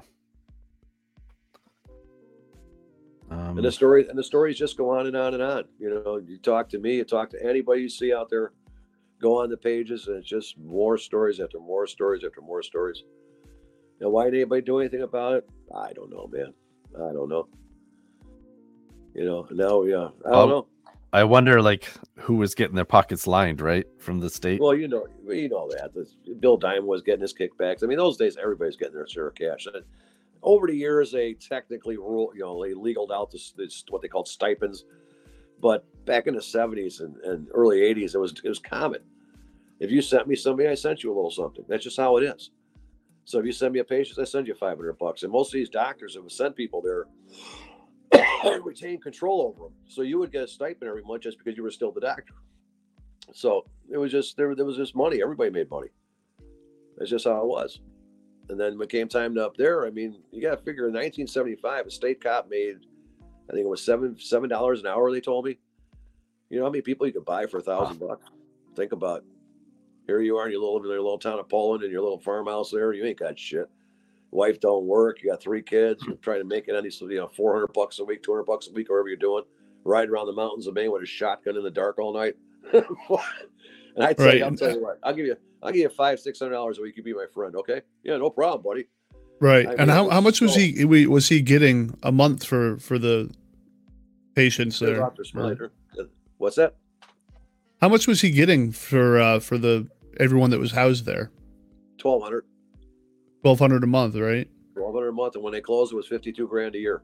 And the stories just go on and on and on. You talk to me, you talk to anybody you see out there, go on the pages, and it's just more stories after more stories after more stories. Now, why didn't anybody do anything about it? I don't know, man. I don't know. You know, now, yeah, I don't know. I wonder, like, who was getting their pockets lined, right, from the state? Well, you know that. Bill Diamond was getting his kickbacks. I mean, those days, everybody's getting their share of cash. And over the years, they technically they legaled out this what they called stipends. But back in the 70s and early 80s, it was common. If you sent me somebody, I sent you a little something. That's just how it is. So if you send me a patient, I send you $500. And most of these doctors that would send people there retain control over them. So you would get a stipend every month just because you were still the doctor. So it was just there was just money. Everybody made money. That's just how it was. And then when it came time to up there, I mean, you got to figure in 1975, a state cop made, I think it was $7 an hour. They told me. You know how many people you could buy for $1,000? Think about it. Here you are in your little town of Poland in your little farmhouse there. You ain't got shit. Wife don't work. You got 3 kids. You're trying to make it on these, $400 a week, $200 a week, whatever you're doing. Riding around the mountains of Maine with a shotgun in the dark all night. And I'll tell you what, I'll give you $500-$600 a week. You be my friend, okay? Yeah, no problem, buddy. Right. And how much was he getting a month for the patients there? What's that? How much was he getting for everyone that was housed there? $1,200. $1,200 a month, right? $1,200 a month, and when they closed, it was $52,000 a year.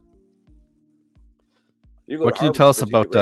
What can you tell us about?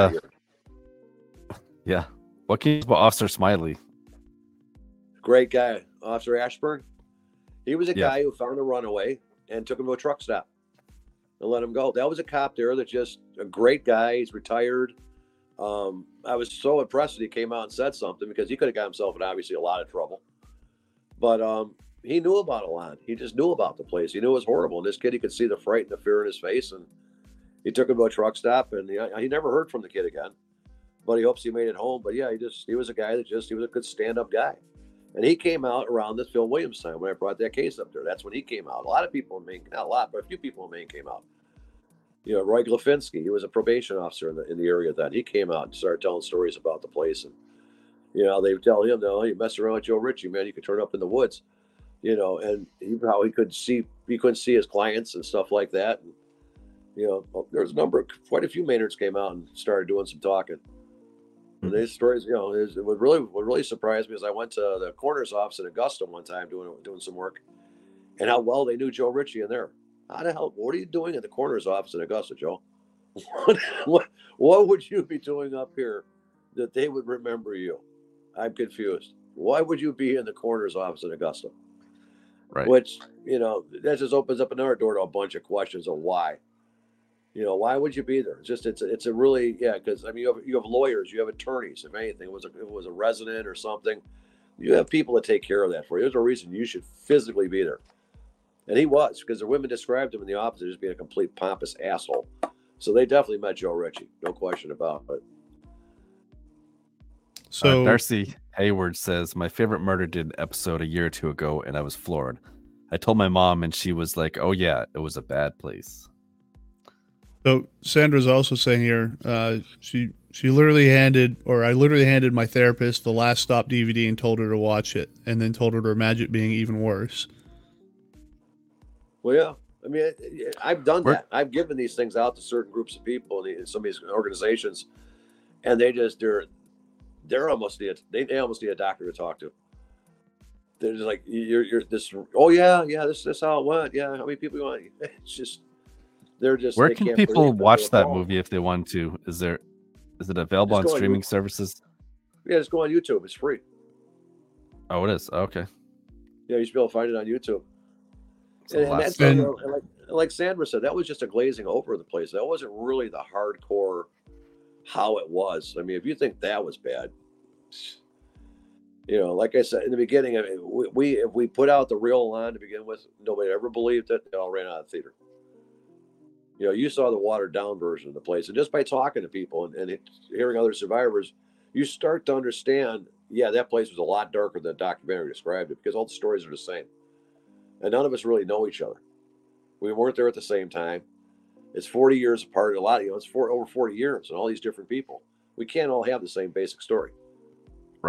Yeah, what can you tell about Officer Smiley? Great guy, Officer Ashburn. He was a guy who found a runaway and took him to a truck stop and let him go. That was a cop there that just a great guy. He's retired. I was so impressed that he came out and said something because he could have got himself in obviously a lot of trouble. But he knew about a lot. He just knew about the place. He knew it was horrible. And this kid, he could see the fright and the fear in his face. And he took him to a truck stop, and he never heard from the kid again. But he hopes he made it home. But yeah, he was a guy that he was a good stand-up guy. And he came out around this Phil Williams time when I brought that case up there. That's when he came out. A lot of people in Maine, not a lot, but a few people in Maine came out. You know, Roy Glafinski, he was a probation officer in the area then. He came out and started telling stories about the place. And, you know, they would tell him, no, you mess around with Joe Ritchie, man, you could turn up in the woods. You know, and how he couldn't see his clients and stuff like that. And, you know, there was quite a few Maynards came out and started doing some talking. And these stories, you know, what really surprised me is I went to the coroner's office in Augusta one time doing some work, and how well they knew Joe Ritchie in there. How the hell? What are you doing at the coroner's office in Augusta, Joe? What would you be doing up here that they would remember you? I'm confused. Why would you be in the coroner's office in Augusta? Right. Which, you know, that just opens up another door to a bunch of questions of why. You know, why would you be there? It's a really, because I mean, you have lawyers, you have attorneys. If anything, if it was a resident or something, you have people that take care of that for you. There's a reason you should physically be there. And he was, because the women described him in the office as being a complete pompous asshole. So they definitely met Joe Ritchie, no question about it. So Darcy Hayward says, my favorite Murder Did episode a year or two ago, and I was floored. I told my mom, and she was like, oh yeah, it was a bad place. So Sandra's also saying here, she literally I literally handed my therapist the Last Stop DVD and told her to watch it, and then told her to imagine it being even worse. Well, yeah. I mean, I've done that. I've given these things out to certain groups of people in some of these organizations, and they're almost they almost need a doctor to talk to. They're just like, you're this. Oh yeah, this how it went. Yeah, how many people you want? It's just. Where can people watch that movie if they want to? Is it available on streaming services? Yeah, just go on YouTube. It's free. Oh, it is? Okay. Yeah, you should be able to find it on YouTube. And that's like Sandra said, that was just a glazing over the place. That wasn't really the hardcore how it was. I mean, if you think that was bad, you know, like I said in the beginning, I mean, if we put out the real line to begin with, nobody ever believed it. They all ran out of the theater. You know, you saw the watered down version of the place. And just by talking to people and hearing other survivors, you start to understand, yeah, that place was a lot darker than the documentary described it because all the stories are the same. And none of us really know each other. We weren't there at the same time. It's 40 years apart. It's over 40 years and all these different people. We can't all have the same basic story. Right.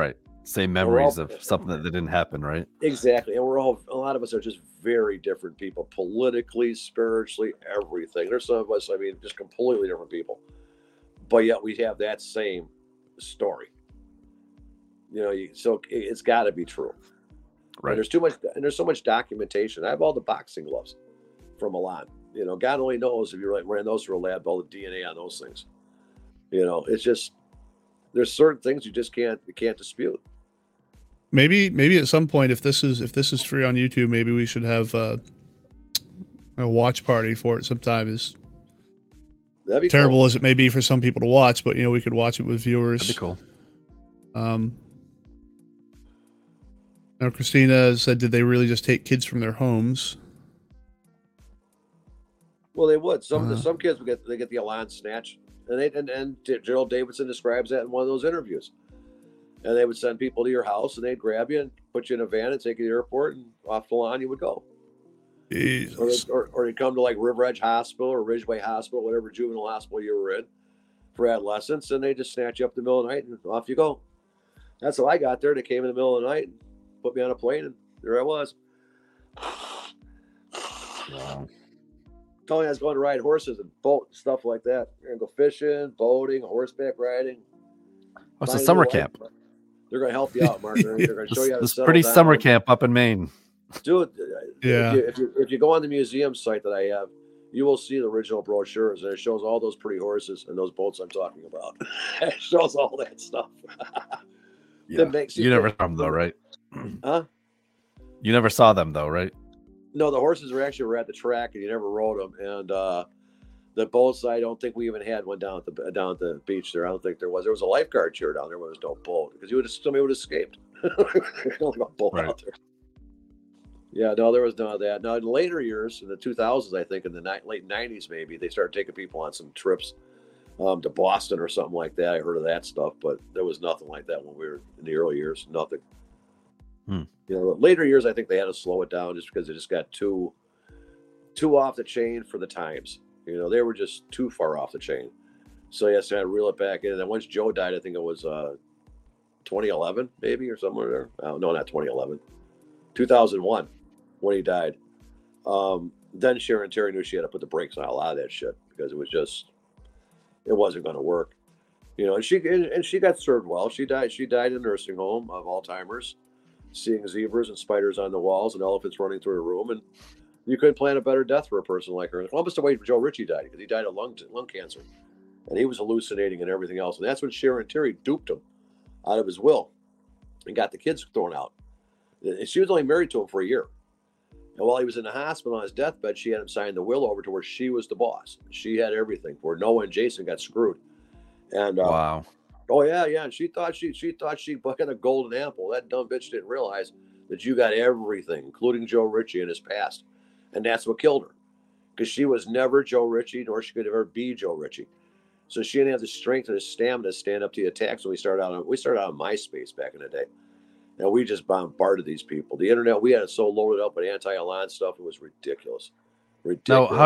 same memories of something that didn't happen, right? Exactly. And a lot of us are just very different people, politically, spiritually, everything. There's some of us, I mean, just completely different people. But yet we have that same story. You know, so it's got to be true. Right. And there's so much documentation. I have all the boxing gloves from Milan. You know, God only knows if you ran those through a lab, all the DNA on those things. You know, it's just, there's certain things you can't dispute. Maybe at some point, if this is free on YouTube, maybe we should have a watch party for it sometime. That'd be terrible cool. as it may be for some people to watch, but you know, we could watch it with viewers. That'd be cool. Now Christina said, did they really just take kids from their homes? Well, they would. Some kids would get the Elan snatch, and Gerald Davidson describes that in one of those interviews. And they would send people to your house, and they'd grab you and put you in a van and take you to the airport, and off the line you would go. Jesus. Or you come to like River Edge Hospital or Ridgeway Hospital, whatever juvenile hospital you were in for adolescents, and they just snatch you up in the middle of the night and off you go. That's how I got there. They came in the middle of the night and put me on a plane, and there I was. Wow. Telling I was going to ride horses and boat and stuff like that. You're gonna go fishing, boating, horseback riding. Oh, it's a summer camp. They're gonna help you out, Mark. They're gonna show you how to This settle pretty down. summer camp up in Maine. Dude, yeah. If you go on the museum site that I have, you will see the original brochures, and it shows all those pretty horses and those boats I'm talking about. It shows all that stuff. Yeah. That makes You never saw them though, right? Huh? You never saw them though, right? No, the horses were at the track, and you never rode them. And the boats, I don't think we even had one down at the beach there. I don't think there was. There was a lifeguard chair down there, but there was no boat because somebody would have escaped. There's only one boat out there. Yeah, no, there was none of that. Now, in later years, in the 2000s, I think in the late 90s, maybe they started taking people on some trips to Boston or something like that. I heard of that stuff, but there was nothing like that when we were in the early years. Nothing. You know, later years, I think they had to slow it down just because it just got too off the chain for the times. You know, they were just too far off the chain. So yes, I had to reel it back in. And then once Joe died, I think it was 2011, maybe, or somewhere there. Oh, no, not 2011, 2001, when he died. Then Sharon Terry knew she had to put the brakes on a lot of that shit because it wasn't going to work. You know, and she got served well. She died in a nursing home of Alzheimer's, seeing zebras and spiders on the walls and elephants running through a room. And you couldn't plan a better death for a person like her. Almost the way Joe Ritchie died, because he died of lung cancer. And he was hallucinating and everything else. And that's when Sharon Terry duped him out of his will and got the kids thrown out. And she was only married to him for a year. And while he was in the hospital on his deathbed, she had him sign the will over to where she was the boss. She had everything, where Noah and Jason got screwed. And wow. Oh yeah. And she thought she got a golden apple. That dumb bitch didn't realize that you got everything, including Joe Ritchie in his past. And that's what killed her. Because she was never Joe Ritchie, nor she could ever be Joe Ritchie. So she didn't have the strength and the stamina to stand up to the attacks when we started out on MySpace back in the day. And we just bombarded these people. The internet, we had it so loaded up with anti-Elan stuff, it was ridiculous. Now, how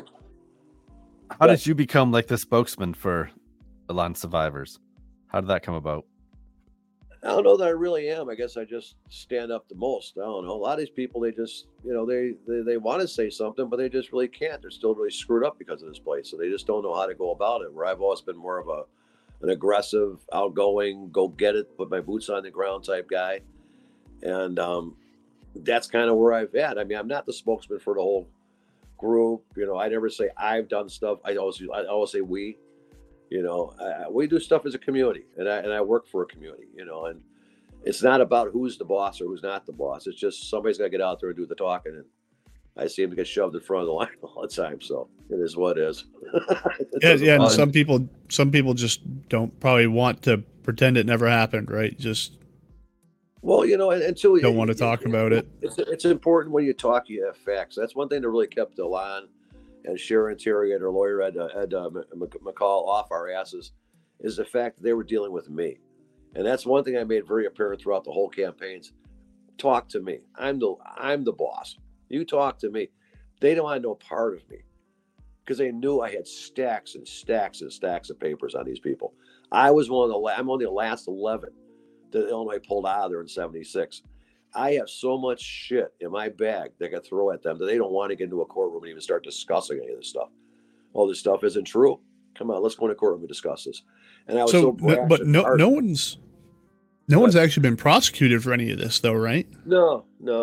did you become like the spokesman for Elan survivors? How did that come about? I don't know that I really am. I guess I just stand up the most. I don't know. A lot of these people, they just, you know, they want to say something, but they just really can't. They're still really screwed up because of this place. So they just don't know how to go about it. Where I've always been more of an aggressive, outgoing, go get it, put my boots on the ground type guy. And that's kind of where I've at. I mean, I'm not the spokesman for the whole group. You know, I never say I've done stuff. I always say we. You know, we do stuff as a community, and I work for a community, you know, and it's not about who's the boss or who's not the boss. It's just somebody's got to get out there and do the talking, and I seem to get shoved in front of the line all the time. So it is what it is. Yeah. And some people just don't probably want to pretend it never happened, right? Just well, you know, until don't want to talk about it. It's important when you talk, you have facts. That's one thing that really kept Elan and Sharon Terry and her lawyer Ed McCall off our asses is the fact that they were dealing with me. And that's one thing I made very apparent throughout the whole campaigns. Talk to me. I'm the boss. You talk to me. They don't want no part of me because they knew I had stacks and stacks and stacks of papers on these people. I'm one of the last 11 that Illinois pulled out of there in 76. I have so much shit in my bag that I can throw at them that they don't want to get into a courtroom and even start discussing any of this stuff. Oh, this stuff isn't true. Come on, let's go into a courtroom and discuss this. And I was so brash. But no one's actually been prosecuted for any of this, though, right? No.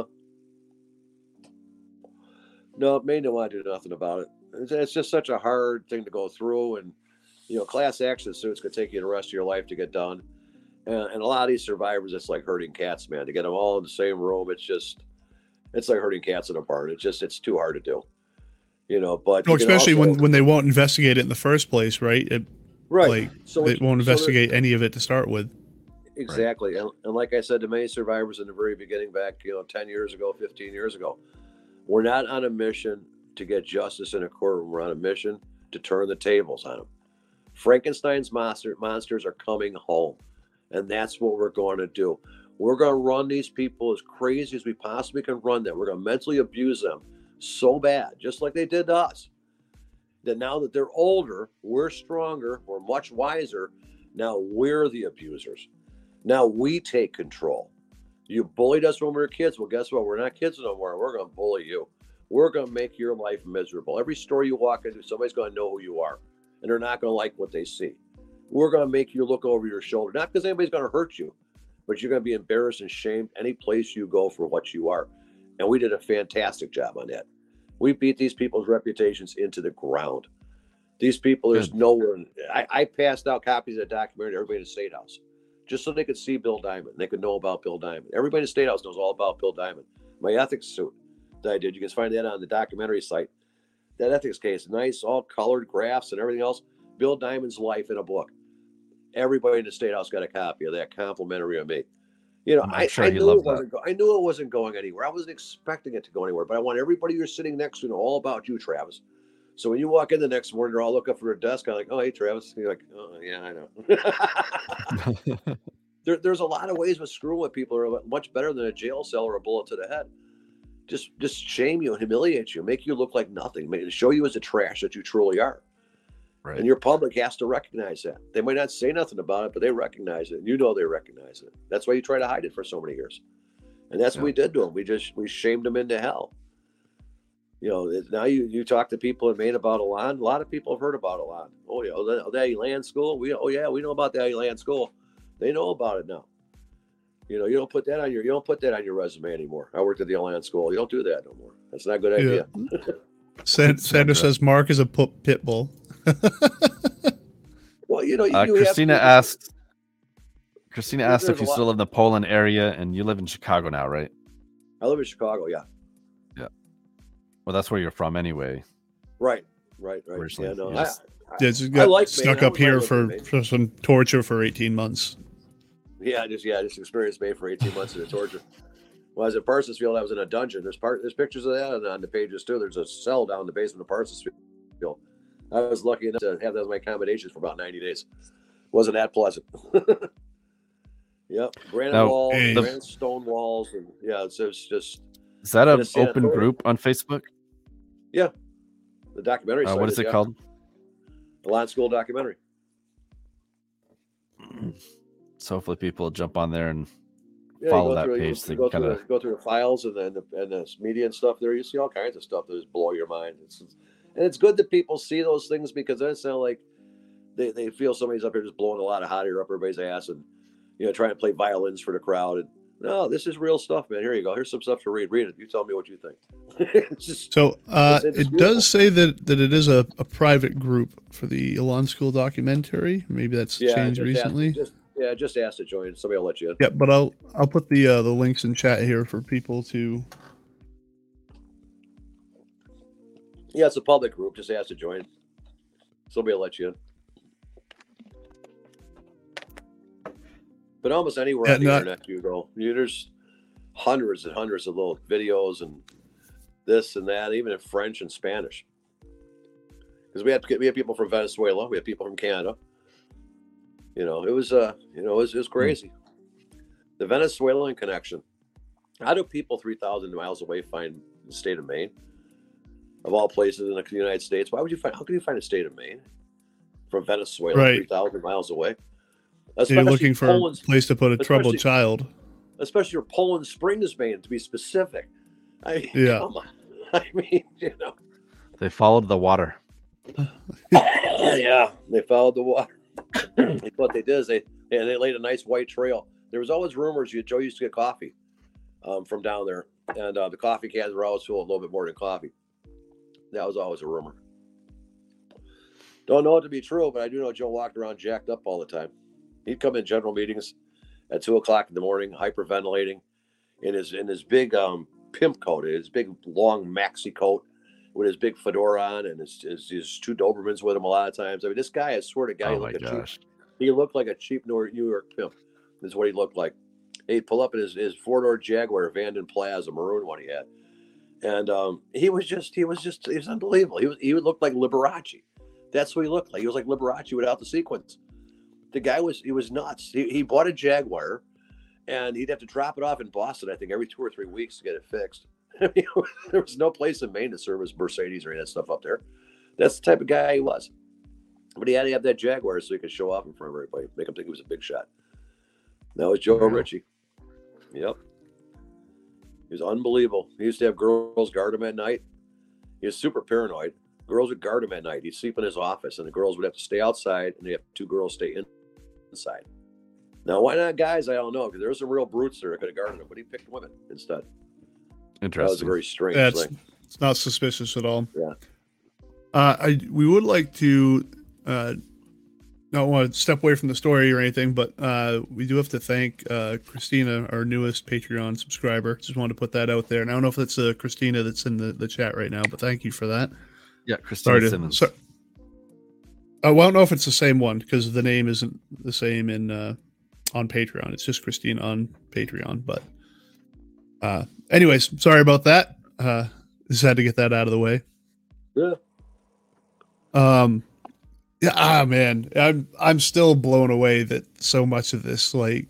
Maine don't want to do nothing about it. It's just such a hard thing to go through, and class action suits could take you the rest of your life to get done. And a lot of these survivors, it's like herding cats, man. To get them all in the same room, it's like herding cats in a barn. It's too hard to do, But especially when they won't investigate it in the first place, right? Right. They won't investigate any of it to start with. Exactly. Right. And like I said to many survivors in the very beginning, back 10 years ago, 15 years ago, we're not on a mission to get justice in a courtroom. We're on a mission to turn the tables on them. Frankenstein's monsters are coming home. And that's what we're going to do. We're going to run these people as crazy as we possibly can run them. We're going to mentally abuse them so bad, just like they did to us, that now that they're older, we're stronger, we're much wiser. Now we're the abusers. Now we take control. You bullied us when we were kids. Well, guess what? We're not kids no more. We're going to bully you. We're going to make your life miserable. Every store you walk into, somebody's going to know who you are, and they're not going to like what they see. We're going to make you look over your shoulder, not because anybody's going to hurt you, but you're going to be embarrassed and shamed any place you go for what you are. And we did a fantastic job on that. We beat these people's reputations into the ground. These people, there's nowhere. I passed out copies of the documentary to everybody in the State House, just so they could see Bill Diamond. They could know about Bill Diamond. Everybody in the State House knows all about Bill Diamond. My ethics suit that I did, you can find that on the documentary site. That ethics case, nice, all colored graphs and everything else. Bill Diamond's life in a book. Everybody in the State House got a copy of that, complimentary of me. I knew it wasn't going anywhere. I wasn't expecting it to go anywhere, but I want everybody you're sitting next to know all about you, Travis. So when you walk in the next morning, they're all look up for a desk, kind of like, "Oh, hey, Travis." And you're like, "Oh, yeah, I know." There's a lot of ways of screwing with people are much better than a jail cell or a bullet to the head. Just shame you and humiliate you, make you look like nothing, show you as the trash that you truly are. Right. And your public has to recognize that. They might not say nothing about it, but they recognize it. And they recognize it. That's why you try to hide it for so many years. And that's what we did to them. We shamed them into hell. Now you talk to people in Maine about Elan. A lot of people have heard about Elan. Oh, yeah, the Elan school. We know about the Elan school. They know about it now. You don't put that on your resume anymore. I worked at the Elan school. You don't do that no more. That's not a good idea. Sandra says Mark is a pit bull. Well, Christina asked if you still live in the Poland area, and you live in Chicago now, right? I live in Chicago, yeah. Yeah. Well, that's where you're from anyway. Right. Originally, yeah, no, I got stuck up here for some torture for 18 months. Yeah, just experienced Maine for 18 months of the torture. When I was at Parsonsfield, I was in a dungeon. There's pictures of that on the pages too. There's a cell down in the basement of Parsonsfield. I was lucky enough to have that as my accommodations for about 90 days. Wasn't that pleasant. Yep. Granite stone walls. And it's just. Is that an open group on Facebook? Yeah. The documentary site. What is it called? The Elan School documentary. So hopefully people will jump on there and follow that page. Go through the files and the media and stuff there. You see all kinds of stuff that just blow your mind. And it's good that people see those things, because then it's not like they feel somebody's up here just blowing a lot of hot air up everybody's ass and trying to play violins for the crowd. And no, this is real stuff, man. Here you go. Here's some stuff to read. Read it. You tell me what you think. It does say that it is a private group for the Elan School documentary. Maybe that's changed recently. Just ask to join. Somebody will let you in. Yeah, but I'll put the links in chat here for people to. Yeah, it's a public group. Just ask to join. Somebody will let you in. But almost anywhere on the internet you go, there's hundreds and hundreds of little videos and this and that, even in French and Spanish. Because we had people from Venezuela, we had people from Canada. It was crazy. The Venezuelan connection. How do people 3,000 miles away find the state of Maine? Of all places in the United States, how can you find a state of Maine from Venezuela 3,000 miles away? So you're looking for a place to put a troubled child. Especially your Poland Springs, man, to be specific. Yeah. Come on. I mean, you know. They followed the water. Yeah, they followed the water. What they did is they laid a nice white trail. There was always rumors Joe used to get coffee from down there, and the coffee cans were always full of a little bit more than coffee. That was always a rumor. Don't know it to be true, but I do know Joe walked around jacked up all the time. He'd come in general meetings at 2:00 in the morning, hyperventilating in his big pimp coat, his big long maxi coat with his big fedora on, and his two Dobermans with him a lot of times. I mean, this guy, I swear to God, he looked like a cheap New York pimp. Is what he looked like. He'd pull up in his 4-door Jaguar Vanden Plaza, maroon one he had, and he was unbelievable. He would look like Liberace. That's what he looked like. He was like Liberace without the sequins. The guy was nuts. He bought a Jaguar, and he'd have to drop it off in Boston, I think, every 2 or 3 weeks to get it fixed. I mean, there was no place in Maine to service Mercedes or any of that stuff up there. That's the type of guy he was. But he had to have that Jaguar so he could show off in front of everybody, make him think he was a big shot. That was Joe Ritchie. Yep. He was unbelievable. He used to have girls guard him at night. He was super paranoid. Girls would guard him at night. He'd sleep in his office, and the girls would have to stay outside, and they have 2 girls stay inside. Now, why not guys? I don't know, because there were some real brutes there that could have guarded him, but he picked women instead. Interesting. That was a very strange thing. It's not suspicious at all. Yeah. We would like to not want to step away from the story or anything, but we do have to thank Christina, our newest Patreon subscriber. Just wanted to put that out there. And I don't know if it's Christina that's in the chat right now, but thank you for that. Yeah, Christina Simmons. I don't know if it's the same one because the name isn't the same in on Patreon. It's just Christina on Patreon. But anyways, sorry about that. Just had to get that out of the way. Yeah. Yeah, man, I'm still blown away that so much of this, like,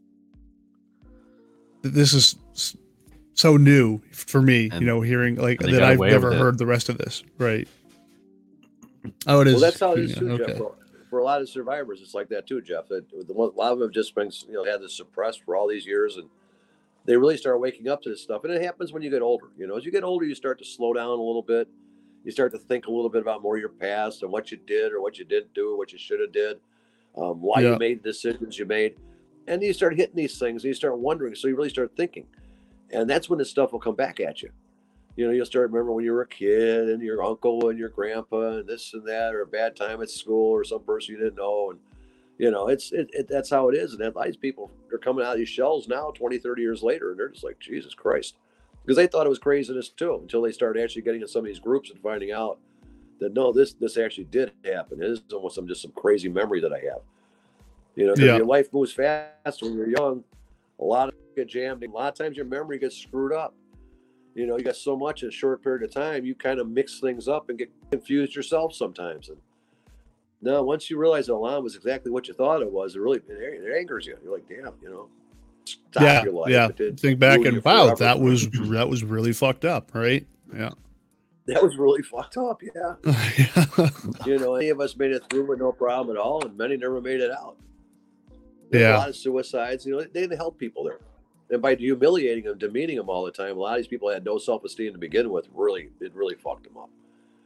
this is so new for me, hearing like that I've never heard the rest of this. Right. Oh, it is. Well, that's how it is too, Jeff. For a lot of survivors, it's like that too, Jeff. That a lot of them have just been, had this suppressed for all these years, and they really start waking up to this stuff. And it happens when you get older. As you get older, you start to slow down a little bit. You start to think a little bit about more your past and what you did or what you didn't do, or what you should have did, why you made the decisions you made. And you start hitting these things and you start wondering. So you really start thinking. And that's when this stuff will come back at you. You'll start remembering when you were a kid and your uncle and your grandpa and this and that, or a bad time at school or some person you didn't know. And, that's how it is. And a lot of these people are coming out of these shells now 20, 30 years later. And they're just like, Jesus Christ. Because they thought it was craziness too, until they started actually getting in some of these groups and finding out that no, this actually did happen. It is almost just some crazy memory that I have. Your life moves fast when you're young. A lot of get jammed. A lot of times your memory gets screwed up. You got so much in a short period of time, you kind of mix things up and get confused yourself sometimes. And now, once you realize that Alon was exactly what you thought it was, it angers you. You're like, damn, stop your life. Yeah. Think back and wow, that was really fucked up, right? Yeah. That was really fucked up, yeah. Any of us made it through with no problem at all, and many never made it out. There's a lot of suicides. They help people there. And by humiliating them, demeaning them all the time, a lot of these people had no self-esteem to begin with. It really fucked them up.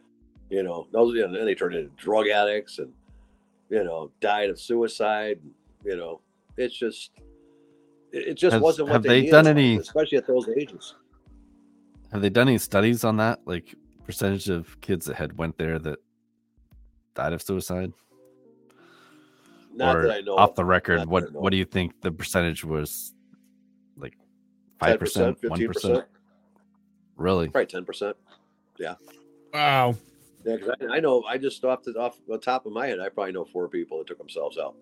Then they turned into drug addicts and, died of suicide. It's just... It just wasn't what they needed, especially at those ages. Have they done any studies on that? Like percentage of kids that had went there that died of suicide? Not that I know. Off the record, what do you think the percentage was? Like 5%, 1%? Really? Probably 10%. Yeah. Wow. Yeah, because I know. I just off the top of my head, I probably know 4 people that took themselves out.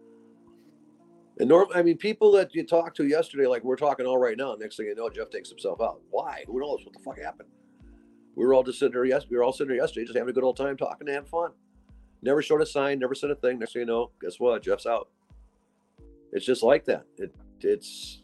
And people that you talked to yesterday, like we're talking all right now, next thing you know, Jeff takes himself out. Why? Who knows what the fuck happened? We were all just sitting there yesterday, just having a good old time talking and having fun. Never showed a sign, never said a thing. Next thing you know, guess what? Jeff's out. It's just like that. It's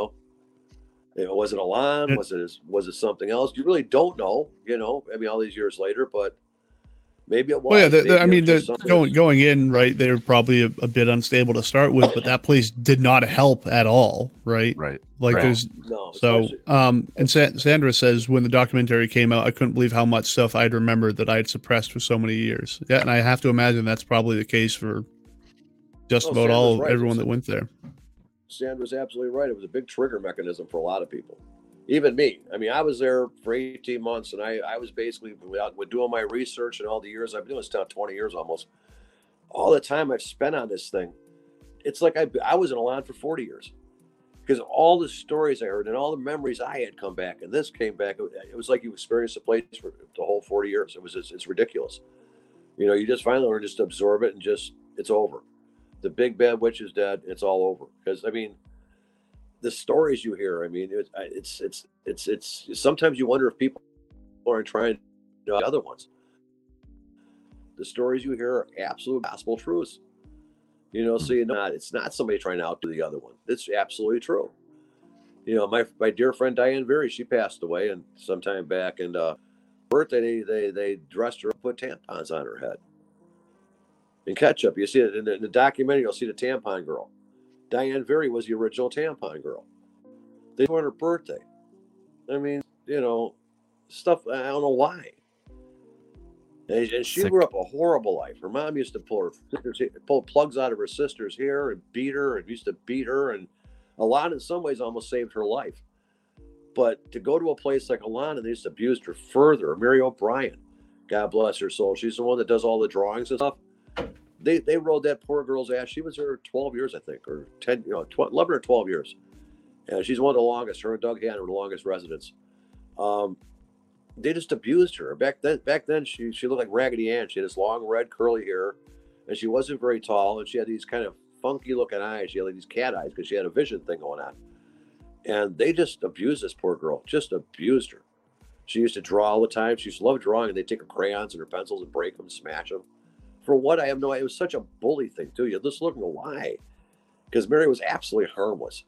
was it Alon? Was it something else? You really don't know, all these years later, but Maybe it was. Well, yeah, Maybe I it mean, was just going in, right, they were probably a bit unstable to start with, but that place did not help at all, right? Right. Like Right. there's No, so and Sandra says when the documentary came out, I couldn't believe how much stuff I'd remembered that I'd suppressed for so many years. Yeah, and I have to imagine that's probably the case for just about Sandra's right. everyone that went there. Sandra's absolutely right. It was a big trigger mechanism for a lot of people, even me. I mean, I was there for 18 months, and I was basically with doing my research and all the years I've been doing this now, 20 years almost. All the time I've spent on this thing, it's like I was in Elan for 40 years, because all the stories I heard and all the memories I had come back, and this came back. It was like you experienced the place for the whole 40 years. It's ridiculous. You know, you just finally learn just to absorb it and just it's over. The big bad witch is dead. It's all over. Because I mean, the stories you hear. I mean, it's sometimes you wonder if people aren't trying to know the other ones. The stories you hear are absolute gospel truths. You know, so it's not somebody trying to outdo the other one. It's absolutely true. You know, my dear friend Diane Very, she passed away and some time back, and birthday they dressed her up, put tampons on her head. In ketchup, you see it in the documentary. You'll see the tampon girl. Diane Very was the original tampon girl. They were on her birthday. I mean, you know, stuff. I don't know why. And she grew up a horrible life. Her mom used to pull plugs out of her sister's hair and beat her, and used to beat her, and Elan in some ways almost saved her life. But to go to a place like Elan and they just abused her further. Mary O'Brien, God bless her soul. She's the one that does all the drawings and stuff. They rode that poor girl's ass. She was there 12 years, I think, or 10, 11 or 12 years. And she's one of the longest. Her and Doug Hanna were the longest residents. They just abused her. Back then, she looked like Raggedy Ann. She had this long red curly hair, and she wasn't very tall, and she had these kind of funky looking eyes. She had like these cat eyes because she had a vision thing going on. And they just abused this poor girl. Just abused her. She used to draw all the time. She used to love drawing, and they'd take her crayons and her pencils and break them, smash them. For what? I have no idea. It was such a bully thing, too. You just look and go, why? Because Mary was absolutely harmless.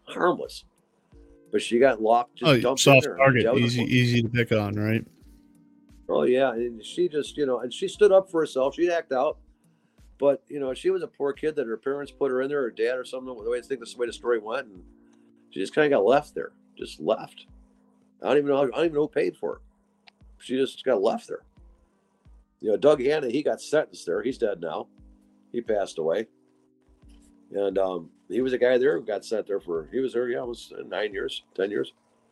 But she got locked, just dumped soft in there. target, easy to pick on, right? Oh, yeah. And she just, and she stood up for herself. She'd act out. But, she was a poor kid that her parents put her in there, her dad or something, the way I think that's the way the story went. And she just kind of got left there. Just left. I don't even know who paid for her. She just got left there. Doug Hanna, he got sentenced there. He's dead now. He passed away. And he was a guy there who got sent there he was there, it was 9 years, 10 years.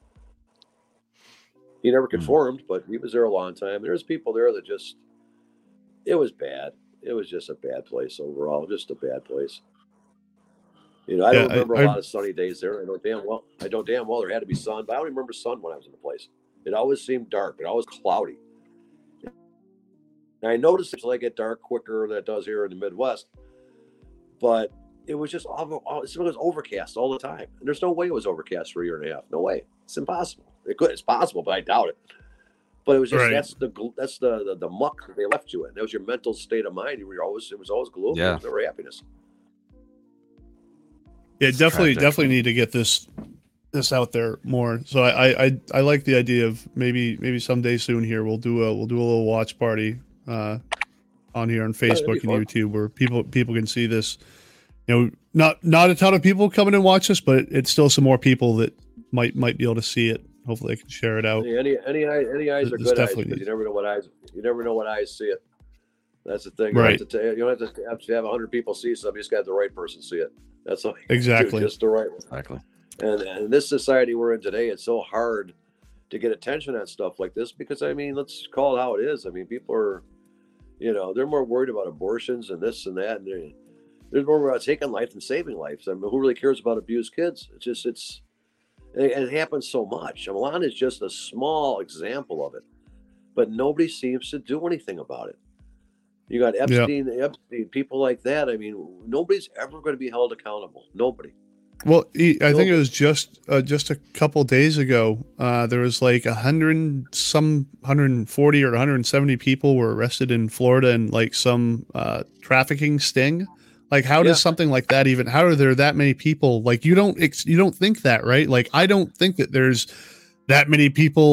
He never conformed, but he was there a long time. There's people there that just, it was bad. It was just a bad place overall, just a bad place. I don't remember a lot of sunny days there. I know damn well there had to be sun, but I don't remember sun when I was in the place. It always seemed dark. It always cloudy. And I noticed it's like get dark quicker than it does here in the Midwest, but it was just it was overcast all the time. And there's no way it was overcast for a year and a half. No way. It's impossible. It's possible, but I doubt it. But it was just right. that's the muck that they left you in. That was your mental state of mind. It was always gloomy. Yeah. There was never happiness. Yeah, definitely need to get this out there more. So I like the idea of maybe someday soon here we'll do a little watch party on here on Facebook and YouTube where people can see this. Not a ton of people coming and watch this, but it's still some more people that might be able to see it. Hopefully, they can share it out. Any eyes are good eyes because you never know what eyes see it. That's the thing. Right. You don't have to have 100 people see something. You just got to have the right person see it. That's all. Exactly. Just the right one. Exactly. And in this society we're in today, it's so hard to get attention on stuff like this because let's call it how it is. People are, they're more worried about abortions and this and that, and they're more about taking life than saving lives. Who really cares about abused kids? It happens so much. Elan is just a small example of it, but nobody seems to do anything about it. You got Epstein, people like that. Nobody's ever going to be held accountable. Nobody. Well, I think it was just a couple days ago. There was like 140 or 170 people were arrested in Florida in like some trafficking sting. Like, how does something like that even? How are there that many people? Like, you don't think that, right? Like, I don't think that there's that many people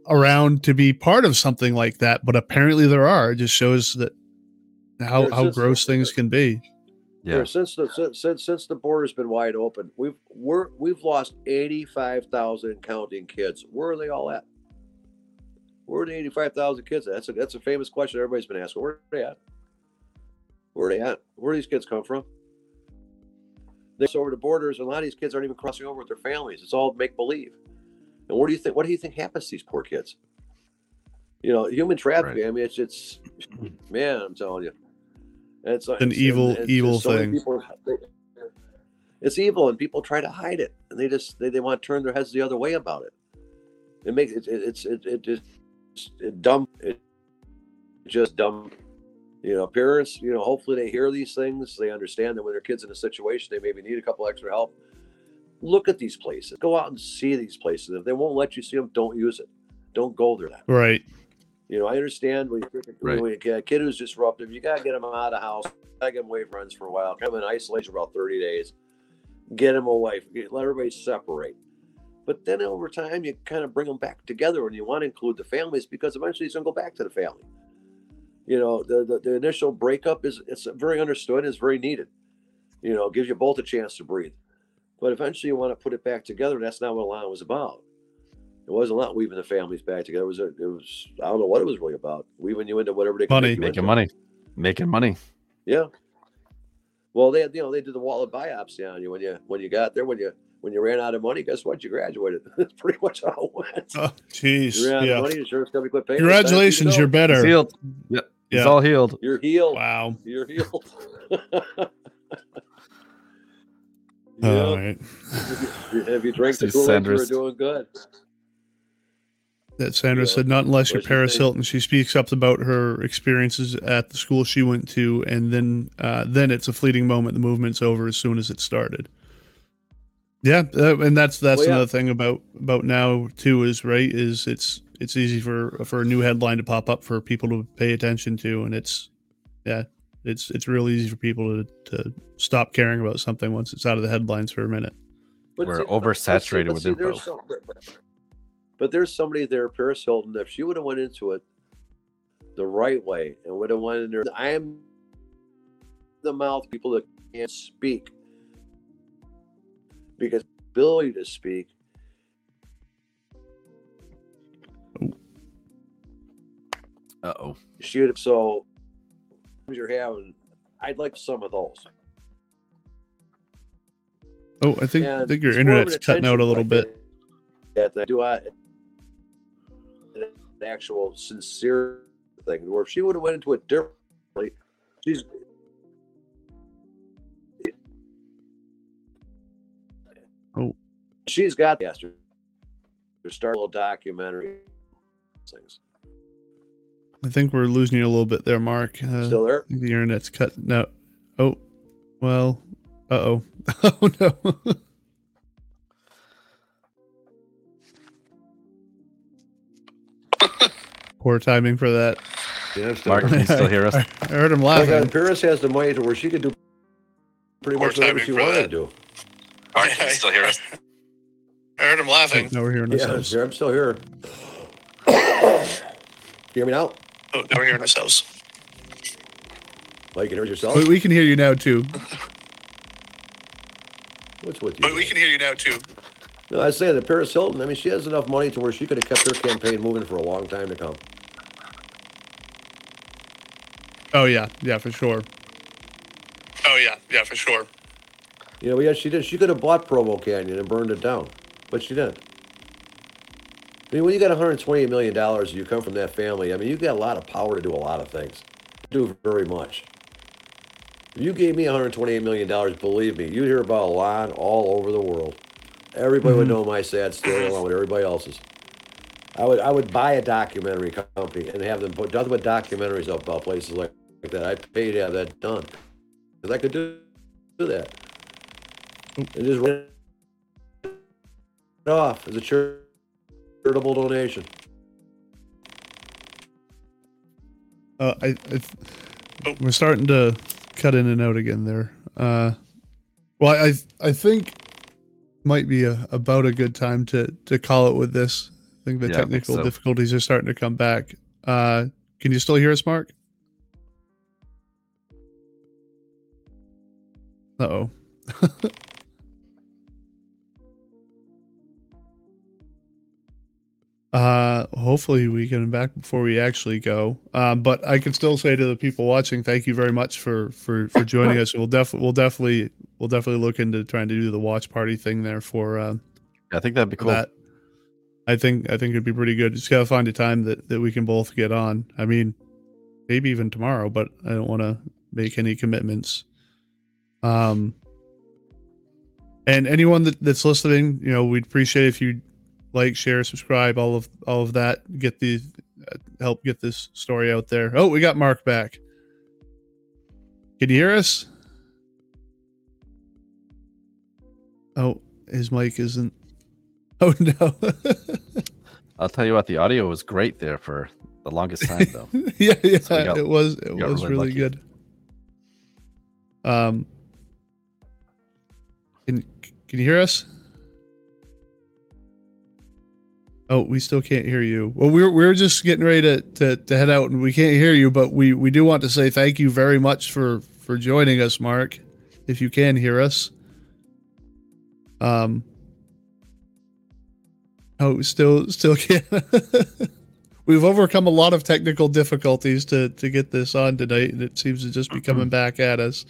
around to be part of something like that, but apparently there are. It just shows that how gross things can be. Yeah. Since the border's been wide open, we've lost 85,000 counting kids. Where are they all at? Where are the 85,000 kids at? That's a famous question everybody's been asking. Where are they at? Where are they at? Where do these kids come from? They go over the borders, and a lot of these kids aren't even crossing over with their families. It's all make believe. And what do you think happens to these poor kids? You know, human trafficking. Right. I mean, it's man, I'm telling you, it's an evil thing. It's evil, and people try to hide it, and they want to turn their heads the other way about it. It makes it just dumb. You know, parents, you know, hopefully they hear these things. They understand that when their kid's in a situation, they maybe need a couple extra help. Look at these places. Go out and see these places. If they won't let you see them, don't use it. Don't go there. Right. You know, I understand when you get a kid who's disruptive, you got to get them out of the house. Got to get them away from friends for a while. Kind of in isolation for about 30 days. Get them away. Let everybody separate. But then over time, you kind of bring them back together, and you want to include the families because eventually he's going to go back to the family. You know, the initial breakup it's very understood, it's very needed. You know, it gives you both a chance to breathe. But eventually you want to put it back together, and that's not what Alana was about. It wasn't about weaving the families back together. It was I don't know what it was really about. Weaving you into whatever they could making money. Yeah. Well, they did the wallet biopsy on you when you got there, when you ran out of money. Guess what? You graduated. That's pretty much how it went. Oh, jeez. You ran out of money. Insurance company quit paying. Congratulations, you're better. He's healed. Yeah. He's all healed. You're healed. Wow. You're healed. All right. If you drink the Kool-Aid, you're doing good. That Sandra said, not unless you're Paris Hilton. She speaks up about her experiences at the school she went to, and then it's a fleeting moment. The movement's over as soon as it started. Yeah, and that's another thing about now too is it's easy for a new headline to pop up for people to pay attention to, and it's real easy for people to stop caring about something once it's out of the headlines for a minute. We're oversaturated with info. But there's somebody there, Paris Hilton. If she would have went into it the right way and would have went in there, I am the mouth people that can't speak, because ability to speak. She would have. So you're having. I'd like some of those. Oh, I think your internet's cutting out a little bit. An actual sincere thing, where if she would have went into it differently, she's got the answer. Start a little documentary things. I think we're losing you a little bit there, Mark. Still there? The internet's cutting out. Oh, well. Oh no. Poor timing for that. Yeah, Mark, can you still hear us? I heard him laughing. Paris has the money to where she could do pretty much whatever she wanted to do. Mark, can you still hear us? I heard him laughing. No, we're hearing ourselves. Yeah, I'm still here. You hear me now? Oh, now we're hearing ourselves. Well, you can hear yourself? We can hear you now, too. What's with you? But we can hear you now, too. No, I was saying that Paris Hilton, I mean, she has enough money to where she could have kept her campaign moving for a long time to come. Oh, yeah. Yeah, for sure. Oh, yeah. Yeah, for sure. You know, yeah, she did. She could have bought Provo Canyon and burned it down, but she didn't. I mean, when you got $128 million, you come from that family, I mean, you got a lot of power to do a lot of things. Do very much. If you gave me $128 million, believe me, you'd hear about Alon all over the world. Everybody would know my sad story along with everybody else's. I would buy a documentary company and have them put nothing but documentaries up about places like that. I'd pay to have that done, because I could do that. And just run it off as a charitable donation. We're starting to cut in and out again there. Well, I think might be about a good time to call it with this. think the Yeah, I think technical so. difficulties are starting to come back. Can you still hear us, Mark? Uh-oh. Hopefully we get him back before we actually go. But I can still say to the people watching, thank you very much for joining us. We'll definitely look into trying to do the watch party thing there for. I think that'd be cool. That. I think it'd be pretty good. Just gotta find a time that we can both get on. I mean, maybe even tomorrow, but I don't want to make any commitments. And anyone that's listening, you know, we'd appreciate if you like, share, subscribe, all of that. Get the help get this story out there. Oh, we got Mark back. Can you hear us? Oh, his mic isn't. Oh no. I'll tell you what, the audio was great there for the longest time, though. Yeah, So it was really really lucky. good. Can you hear us? Oh, we still can't hear you. Well, we're just getting ready to head out, and we can't hear you, but we do want to say thank you very much for joining us, Mark. If you can hear us. Oh, still can't. We've overcome a lot of technical difficulties to get this on tonight, and it seems to just be coming back at us.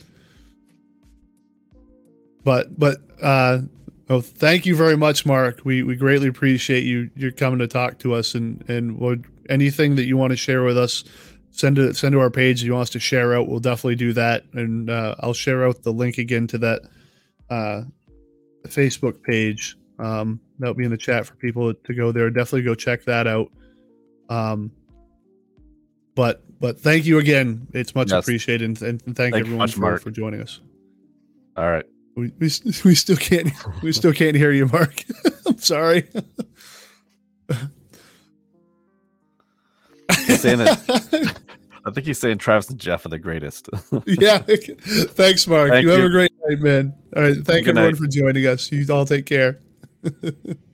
But oh, thank you very much, Mark. We greatly appreciate you're coming to talk to us, and would anything that you want to share with us, send to our page. You want us to share out, we'll definitely do that, and I'll share out the link again to that Facebook page. That'll be in the chat for people to go there. Definitely go check that out. But thank you again. It's much appreciated, and thank everyone much, Mark. for joining us. All right. We still can't hear you, Mark. I'm sorry. He's saying that. I think he's saying Travis and Jeff are the greatest. Yeah. Thanks, Mark. Thank you have you. a great night, man. All right. Thank Good everyone night. for joining us. You all take care.